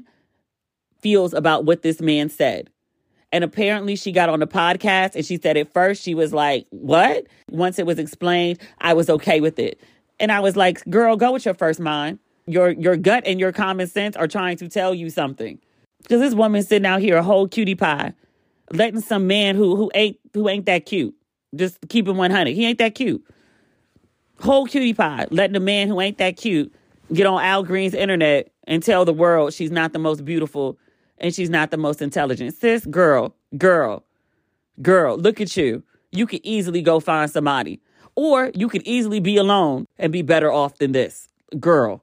feels about what this man said. And apparently she got on the podcast and she said at first she was like, what? Once it was explained, I was okay with it. And I was like, girl, go with your first mind. Your your gut and your common sense are trying to tell you something. Because this woman sitting out here a whole cutie pie, letting some man who who ain't who ain't that cute, just keep him one hundred. He ain't that cute. Whole cutie pie, letting a man who ain't that cute get on Al Green's internet and tell the world she's not the most beautiful and she's not the most intelligent. Sis, girl, girl, girl, look at you. You could easily go find somebody. Or you could easily be alone and be better off than this. Girl.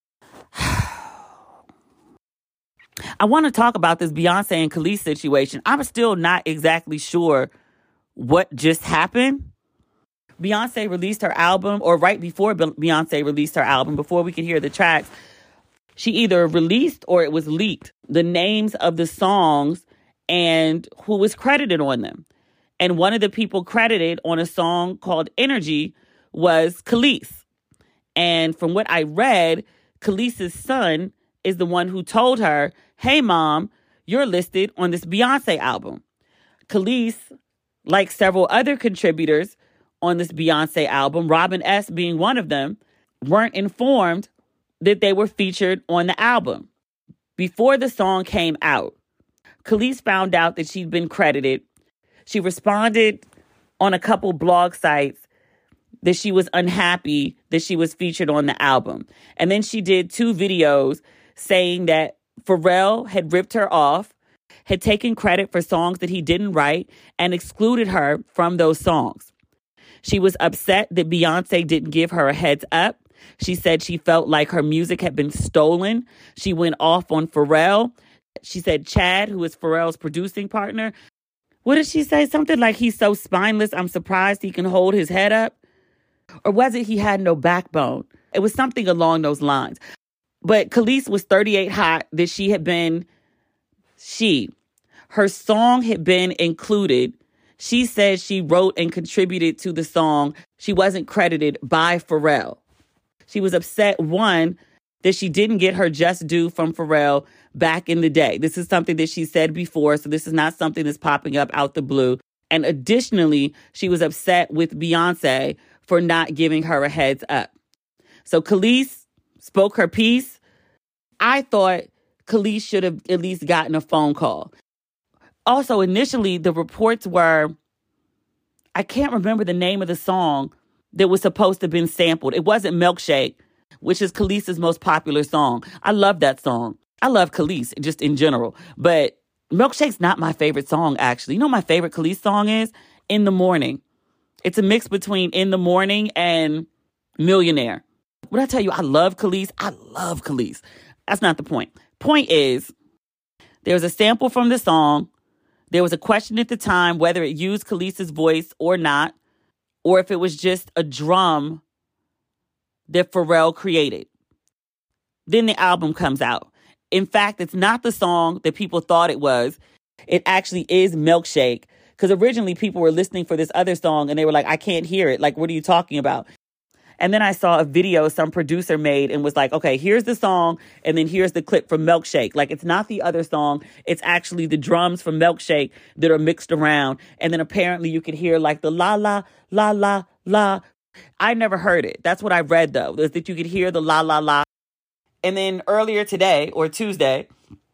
I want to talk about this Beyonce and Khalees situation. I'm still not exactly sure what just happened. Beyonce released her album, or right before Beyonce released her album, before we could hear the tracks, she either released or it was leaked the names of the songs and who was credited on them. And one of the people credited on a song called Energy was Khalees. And from what I read, Khalees' son is the one who told her, hey, mom, you're listed on this Beyonce album. Khalees, like several other contributors on this Beyonce album, Robin S. being one of them, weren't informed that they were featured on the album. Before the song came out, Khalees found out that she'd been credited. She responded on a couple blog sites that she was unhappy that she was featured on the album. And then she did two videos saying that Pharrell had ripped her off, had taken credit for songs that he didn't write, and excluded her from those songs. She was upset that Beyonce didn't give her a heads up. She said she felt like her music had been stolen. She went off on Pharrell. She said Chad, who is Pharrell's producing partner, what did she say? Something like, he's so spineless, I'm surprised he can hold his head up. Or was it he had no backbone? It was something along those lines. But Khalees was thirty-eight hot that she had been, she, her song had been included. She said she wrote and contributed to the song. She wasn't credited by Pharrell. She was upset, one, that she didn't get her just due from Pharrell back in the day. This is something that she said before, so this is not something that's popping up out the blue. And additionally, she was upset with Beyonce for not giving her a heads up. So Khalees spoke her piece. I thought Khalees should have at least gotten a phone call. Also, initially, the reports were, I can't remember the name of the song that was supposed to have been sampled. It wasn't Milkshake, which is Kelis's most popular song. I love that song. I love Kelis just in general. But Milkshake's not my favorite song, actually. You know what my favorite Kelis song is? In the Morning. It's a mix between In the Morning and Millionaire. When I tell you I love Kelis, I love Kelis. That's not the point. Point is, there's a sample from the song. There was a question at the time whether it used Kelis's voice or not, or if it was just a drum that Pharrell created. Then the album comes out. In fact, it's not the song that people thought it was. It actually is Milkshake. Because originally people were listening for this other song and they were like, I can't hear it. Like, what are you talking about? And then I saw a video some producer made and was like, okay, here's the song. And then here's the clip from Milkshake. Like, it's not the other song. It's actually the drums from Milkshake that are mixed around. And then apparently you could hear like the la, la, la, la, la. I never heard it. That's what I read, though, is that you could hear the la, la, la. And then earlier today, or Tuesday,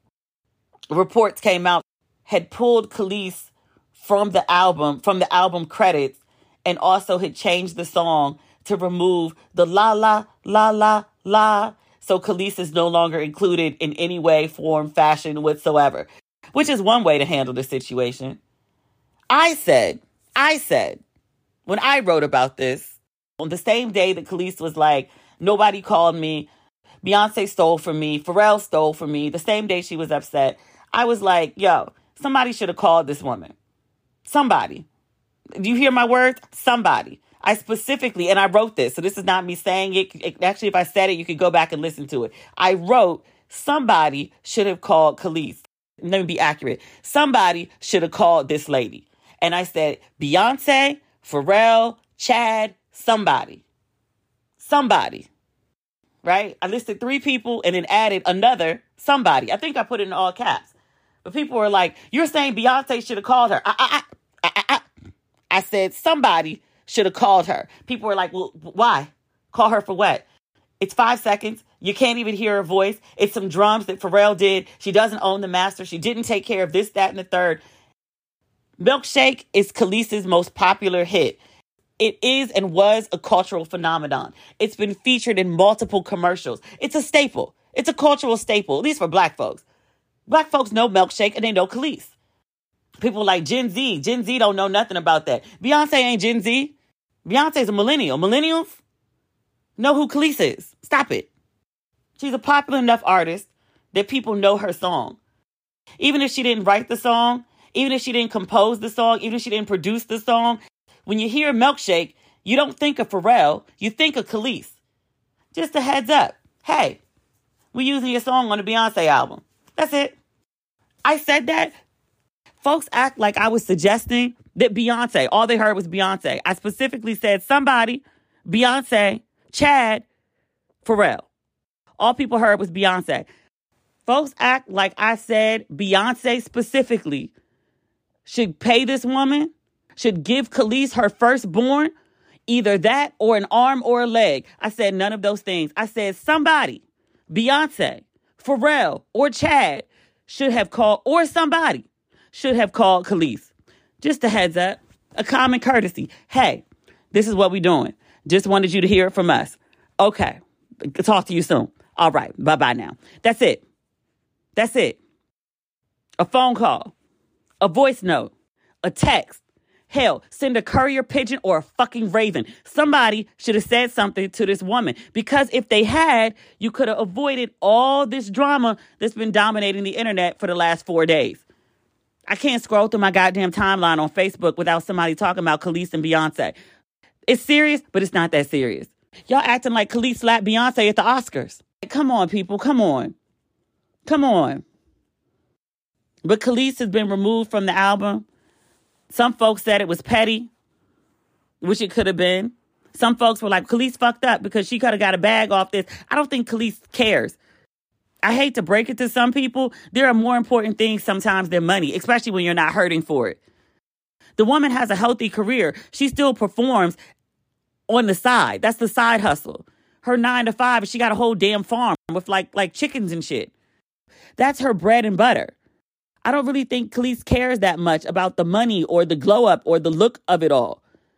reports came out, had pulled Kelis from the album, from the album credits, and also had changed the song to remove the la, la, la, la, la. So Kelis is no longer included in any way, form, fashion whatsoever, which is one way to handle the situation. I said, I said, when I wrote about this, on the same day that Kelis was like, nobody called me, Beyonce stole from me, Pharrell stole from me, the same day she was upset, I was like, yo, somebody should have called this woman. Somebody. Do you hear my words? Somebody. I specifically, and I wrote this, so this is not me saying it. it. Actually, if I said it, you could go back and listen to it. I wrote, somebody should have called Kelis. Let me be accurate. Somebody should have called this lady. And I said, Beyonce, Pharrell, Chad, somebody. Somebody. Right? I listed three people and then added another somebody. I think I put it in all caps. But people were like, you're saying Beyonce should have called her. I, I, I, I, I. I said somebody should have called her. People were like, well, why? Call her for what? It's five seconds. You can't even hear her voice. It's some drums that Pharrell did. She doesn't own the master. She didn't take care of this, that, and the third. Milkshake is Kelis's most popular hit. It is and was a cultural phenomenon. It's been featured in multiple commercials. It's a staple. It's a cultural staple, at least for black folks. Black folks know Milkshake and they know Kelis. People like Gen Z. Gen Z don't know nothing about that. Beyonce ain't Gen Z. Beyonce's a millennial. Millennials know who Kelis is. Stop it. She's a popular enough artist that people know her song. Even if she didn't write the song, even if she didn't compose the song, even if she didn't produce the song, when you hear Milkshake, you don't think of Pharrell, you think of Kelis. Just a heads up. Hey, we're using your song on the Beyonce album. That's it. I said that. Folks act like I was suggesting that Beyonce, all they heard was Beyonce. I specifically said somebody, Beyonce, Chad, Pharrell. All people heard was Beyonce. Folks act like I said Beyonce specifically should pay this woman, should give Kelis her firstborn, either that or an arm or a leg. I said none of those things. I said somebody, Beyonce, Pharrell, or Chad should have called, or somebody should have called Kelis. Just a heads up, a common courtesy. Hey, this is what we're doing. Just wanted you to hear it from us. Okay, talk to you soon. All right, bye-bye now. That's it. That's it. A phone call, a voice note, a text. Hell, send a courier pigeon or a fucking raven. Somebody should have said something to this woman, because if they had, you could have avoided all this drama that's been dominating the internet for the last four days. I can't scroll through my goddamn timeline on Facebook without somebody talking about Kelis and Beyonce. It's serious, but it's not that serious. Y'all acting like Kelis slapped Beyonce at the Oscars. Come on, people. Come on. Come on. But Kelis has been removed from the album. Some folks said it was petty, which it could have been. Some folks were like, Kelis fucked up because she could have got a bag off this. I don't think Kelis cares. I hate to break it to some people. There are more important things sometimes than money, especially when you're not hurting for it. The woman has a healthy career. She still performs on the side. That's the side hustle. Her nine to five, she got a whole damn farm with like, like chickens and shit. That's her bread and butter. I don't really think Kelis cares that much about the money or the glow up or the look of it all.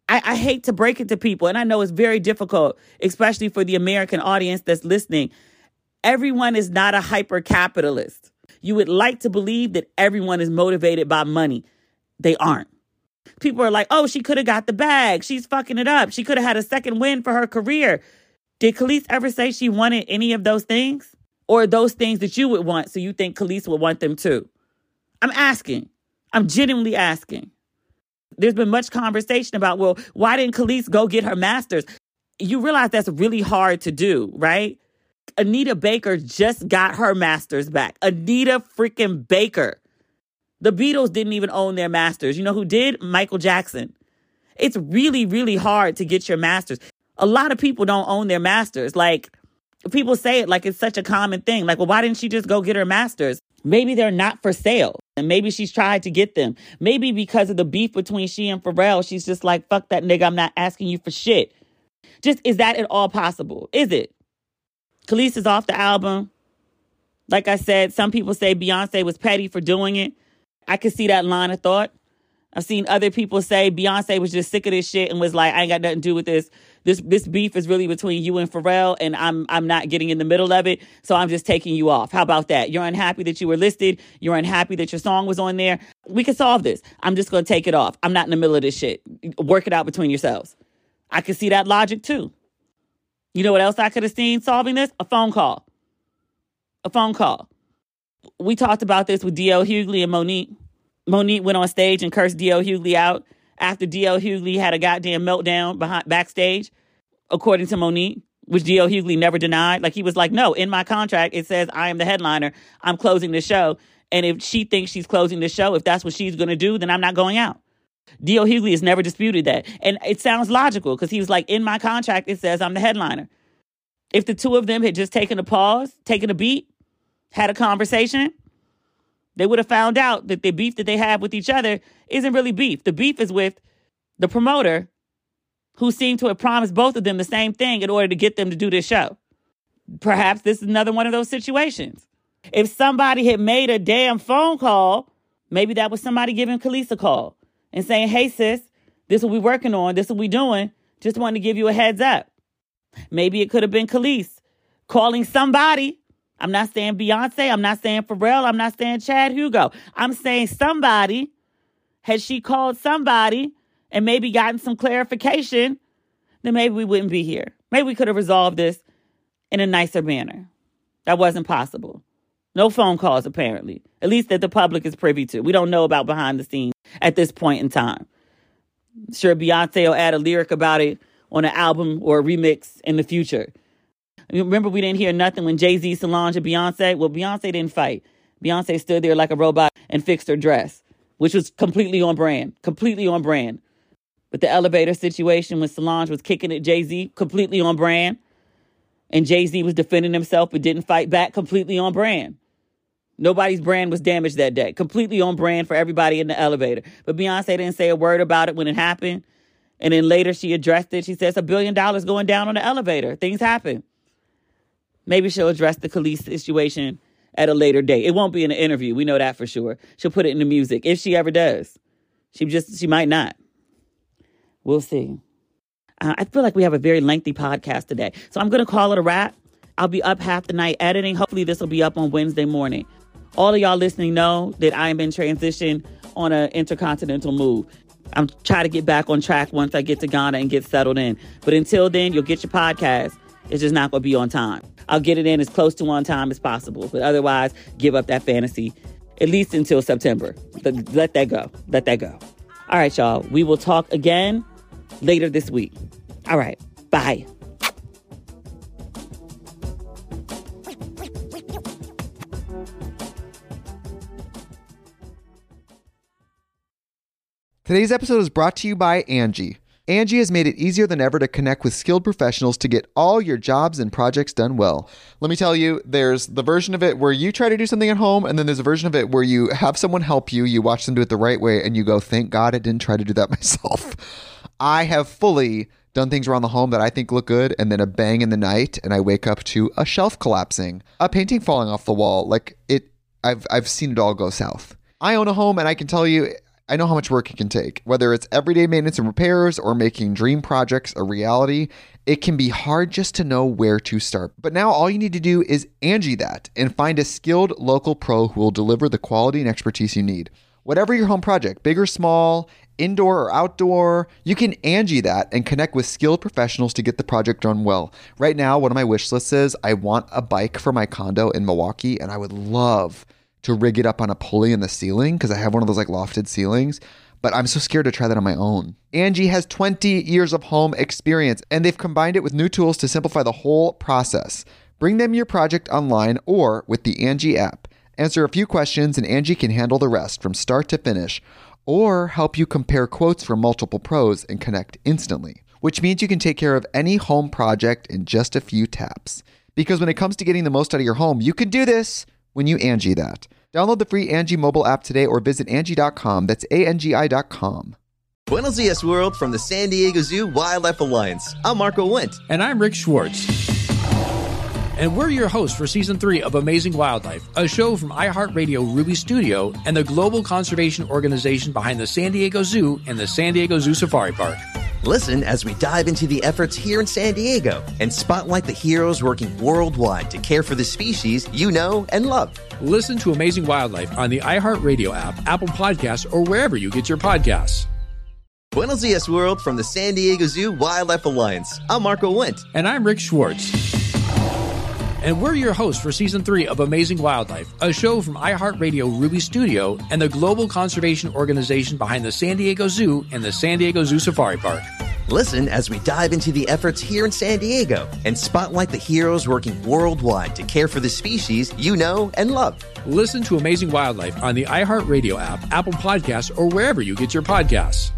I, I hate to break it to people, and I know it's very difficult, especially for the American audience that's listening. Everyone is not a hyper-capitalist. You would like to believe that everyone is motivated by money. They aren't. People are like, oh, she could have got the bag. She's fucking it up. She could have had a second win for her career. Did Kelis ever say she wanted any of those things? Or those things that you would want, so you think Kelis would want them too? I'm asking. I'm genuinely asking. There's been much conversation about, well, why didn't Kelis go get her master's? You realize that's really hard to do, right? Anita Baker just got her master's back. Anita freaking Baker. The Beatles didn't even own their masters. You know who did? Michael Jackson. It's really, really hard to get your masters. A lot of people don't own their masters. Like, people say it like it's such a common thing. Like, well, why didn't she just go get her masters? Maybe they're not for sale. And maybe she's tried to get them. Maybe because of the beef between she and Pharrell, she's just like, fuck that nigga, I'm not asking you for shit. Just, is that at all possible? Is it? Kelis is off the album. Like I said, some people say Beyonce was petty for doing it. I could see that line of thought. I've seen other people say Beyonce was just sick of this shit and was like, I ain't got nothing to do with this. This this beef is really between you and Pharrell, and I'm I'm not getting in the middle of it, so I'm just taking you off. How about that? You're unhappy that you were listed. You're unhappy that your song was on there. We can solve this. I'm just going to take it off. I'm not in the middle of this shit. Work it out between yourselves. I could see that logic too. You know what else I could have seen solving this? A phone call. A phone call. We talked about this with D L Hughley and Monique. Monique went on stage and cursed D L Hughley out after D L Hughley had a goddamn meltdown behind backstage, according to Monique, which D L Hughley never denied. Like, he was like, no, in my contract, it says I am the headliner. I'm closing the show. And if she thinks she's closing the show, if that's what she's going to do, then I'm not going out. D L Hughley has never disputed that. And it sounds logical because he was like, in my contract, it says I'm the headliner. If the two of them had just taken a pause, taken a beat, had a conversation, they would have found out that the beef that they have with each other isn't really beef. The beef is with the promoter, who seemed to have promised both of them the same thing in order to get them to do this show. Perhaps this is another one of those situations. If somebody had made a damn phone call, maybe that was somebody giving Kelis a call and saying, hey, sis, this is what we're working on. This is what we're doing. Just wanted to give you a heads up. Maybe it could have been Kelis calling somebody. I'm not saying Beyonce. I'm not saying Pharrell. I'm not saying Chad Hugo. I'm saying somebody. Had she called somebody and maybe gotten some clarification, then maybe we wouldn't be here. Maybe we could have resolved this in a nicer manner. That wasn't possible. No phone calls, apparently. At least that the public is privy to. We don't know about behind the scenes at this point in time. Sure, Beyonce will add a lyric about it on an album or a remix in the future. Remember, we didn't hear nothing when Jay-Z, Solange, and Beyonce? Well, Beyonce didn't fight. Beyonce stood there like a robot and fixed her dress, which was completely on brand. Completely on brand. But the elevator situation when Solange was kicking at Jay-Z, completely on brand. And Jay-Z was defending himself but didn't fight back, completely on brand. Nobody's brand was damaged that day. Completely on brand for everybody in the elevator. But Beyonce didn't say a word about it when it happened. And then later she addressed it. She says a billion dollars going down on the elevator. Things happen. Maybe she'll address the Kelis situation at a later date. It won't be in an interview. We know that for sure. She'll put it in the music. If she ever does. She just, she might not. We'll see. Uh, I feel like we have a very lengthy podcast today. So I'm going to call it a wrap. I'll be up half the night editing. Hopefully this will be up on Wednesday morning. All of y'all listening know that I am in transition on an intercontinental move. I'm trying to get back on track once I get to Ghana and get settled in. But until then, you'll get your podcast. It's just not going to be on time. I'll get it in as close to on time as possible. But otherwise, give up that fantasy, at least until September. Let that go. Let that go. All right, y'all. We will talk again later this week. All right. Bye. Today's episode is brought to you by Angie. Angie has made it easier than ever to connect with skilled professionals to get all your jobs and projects done well. Let me tell you, there's the version of it where you try to do something at home, and then there's a version of it where you have someone help you, you watch them do it the right way, and you go, thank God I didn't try to do that myself. I have fully done things around the home that I think look good, and then a bang in the night, and I wake up to a shelf collapsing, a painting falling off the wall. Like, it, I've I've seen it all go south. I own a home, and I can tell you, I know how much work it can take. Whether it's everyday maintenance and repairs or making dream projects a reality, it can be hard just to know where to start. But now all you need to do is Angie that and find a skilled local pro who will deliver the quality and expertise you need. Whatever your home project, big or small, indoor or outdoor, you can Angie that and connect with skilled professionals to get the project done well. Right now, one of my wish lists is I want a bike for my condo in Milwaukee, and I would love to rig it up on a pulley in the ceiling because I have one of those like lofted ceilings, but I'm so scared to try that on my own. Angie has twenty years of home experience, and they've combined it with new tools to simplify the whole process. Bring them your project online or with the Angie app. Answer a few questions and Angie can handle the rest from start to finish, or help you compare quotes from multiple pros and connect instantly, which means you can take care of any home project in just a few taps. Because when it comes to getting the most out of your home, you can do this when you Angie that. Download the free Angie mobile app today or visit Angie dot com. That's A N G I dot com. Buenos Dias, world, from the San Diego Zoo Wildlife Alliance. I'm Marco Wendt. And I'm Rick Schwartz. And we're your hosts for Season three of Amazing Wildlife, a show from iHeartRadio Ruby Studio and the global conservation organization behind the San Diego Zoo and the San Diego Zoo Safari Park. Listen as we dive into the efforts here in San Diego and spotlight the heroes working worldwide to care for the species you know and love. Listen to Amazing Wildlife on the iHeartRadio app, Apple Podcasts, or wherever you get your podcasts. Buenos Dias, world, from the San Diego Zoo Wildlife Alliance. I'm Marco Wendt. And I'm Rick Schwartz. And we're your hosts for Season three of Amazing Wildlife, a show from iHeartRadio Ruby Studio and the global conservation organization behind the San Diego Zoo and the San Diego Zoo Safari Park. Listen as we dive into the efforts here in San Diego and spotlight the heroes working worldwide to care for the species you know and love. Listen to Amazing Wildlife on the iHeartRadio app, Apple Podcasts, or wherever you get your podcasts.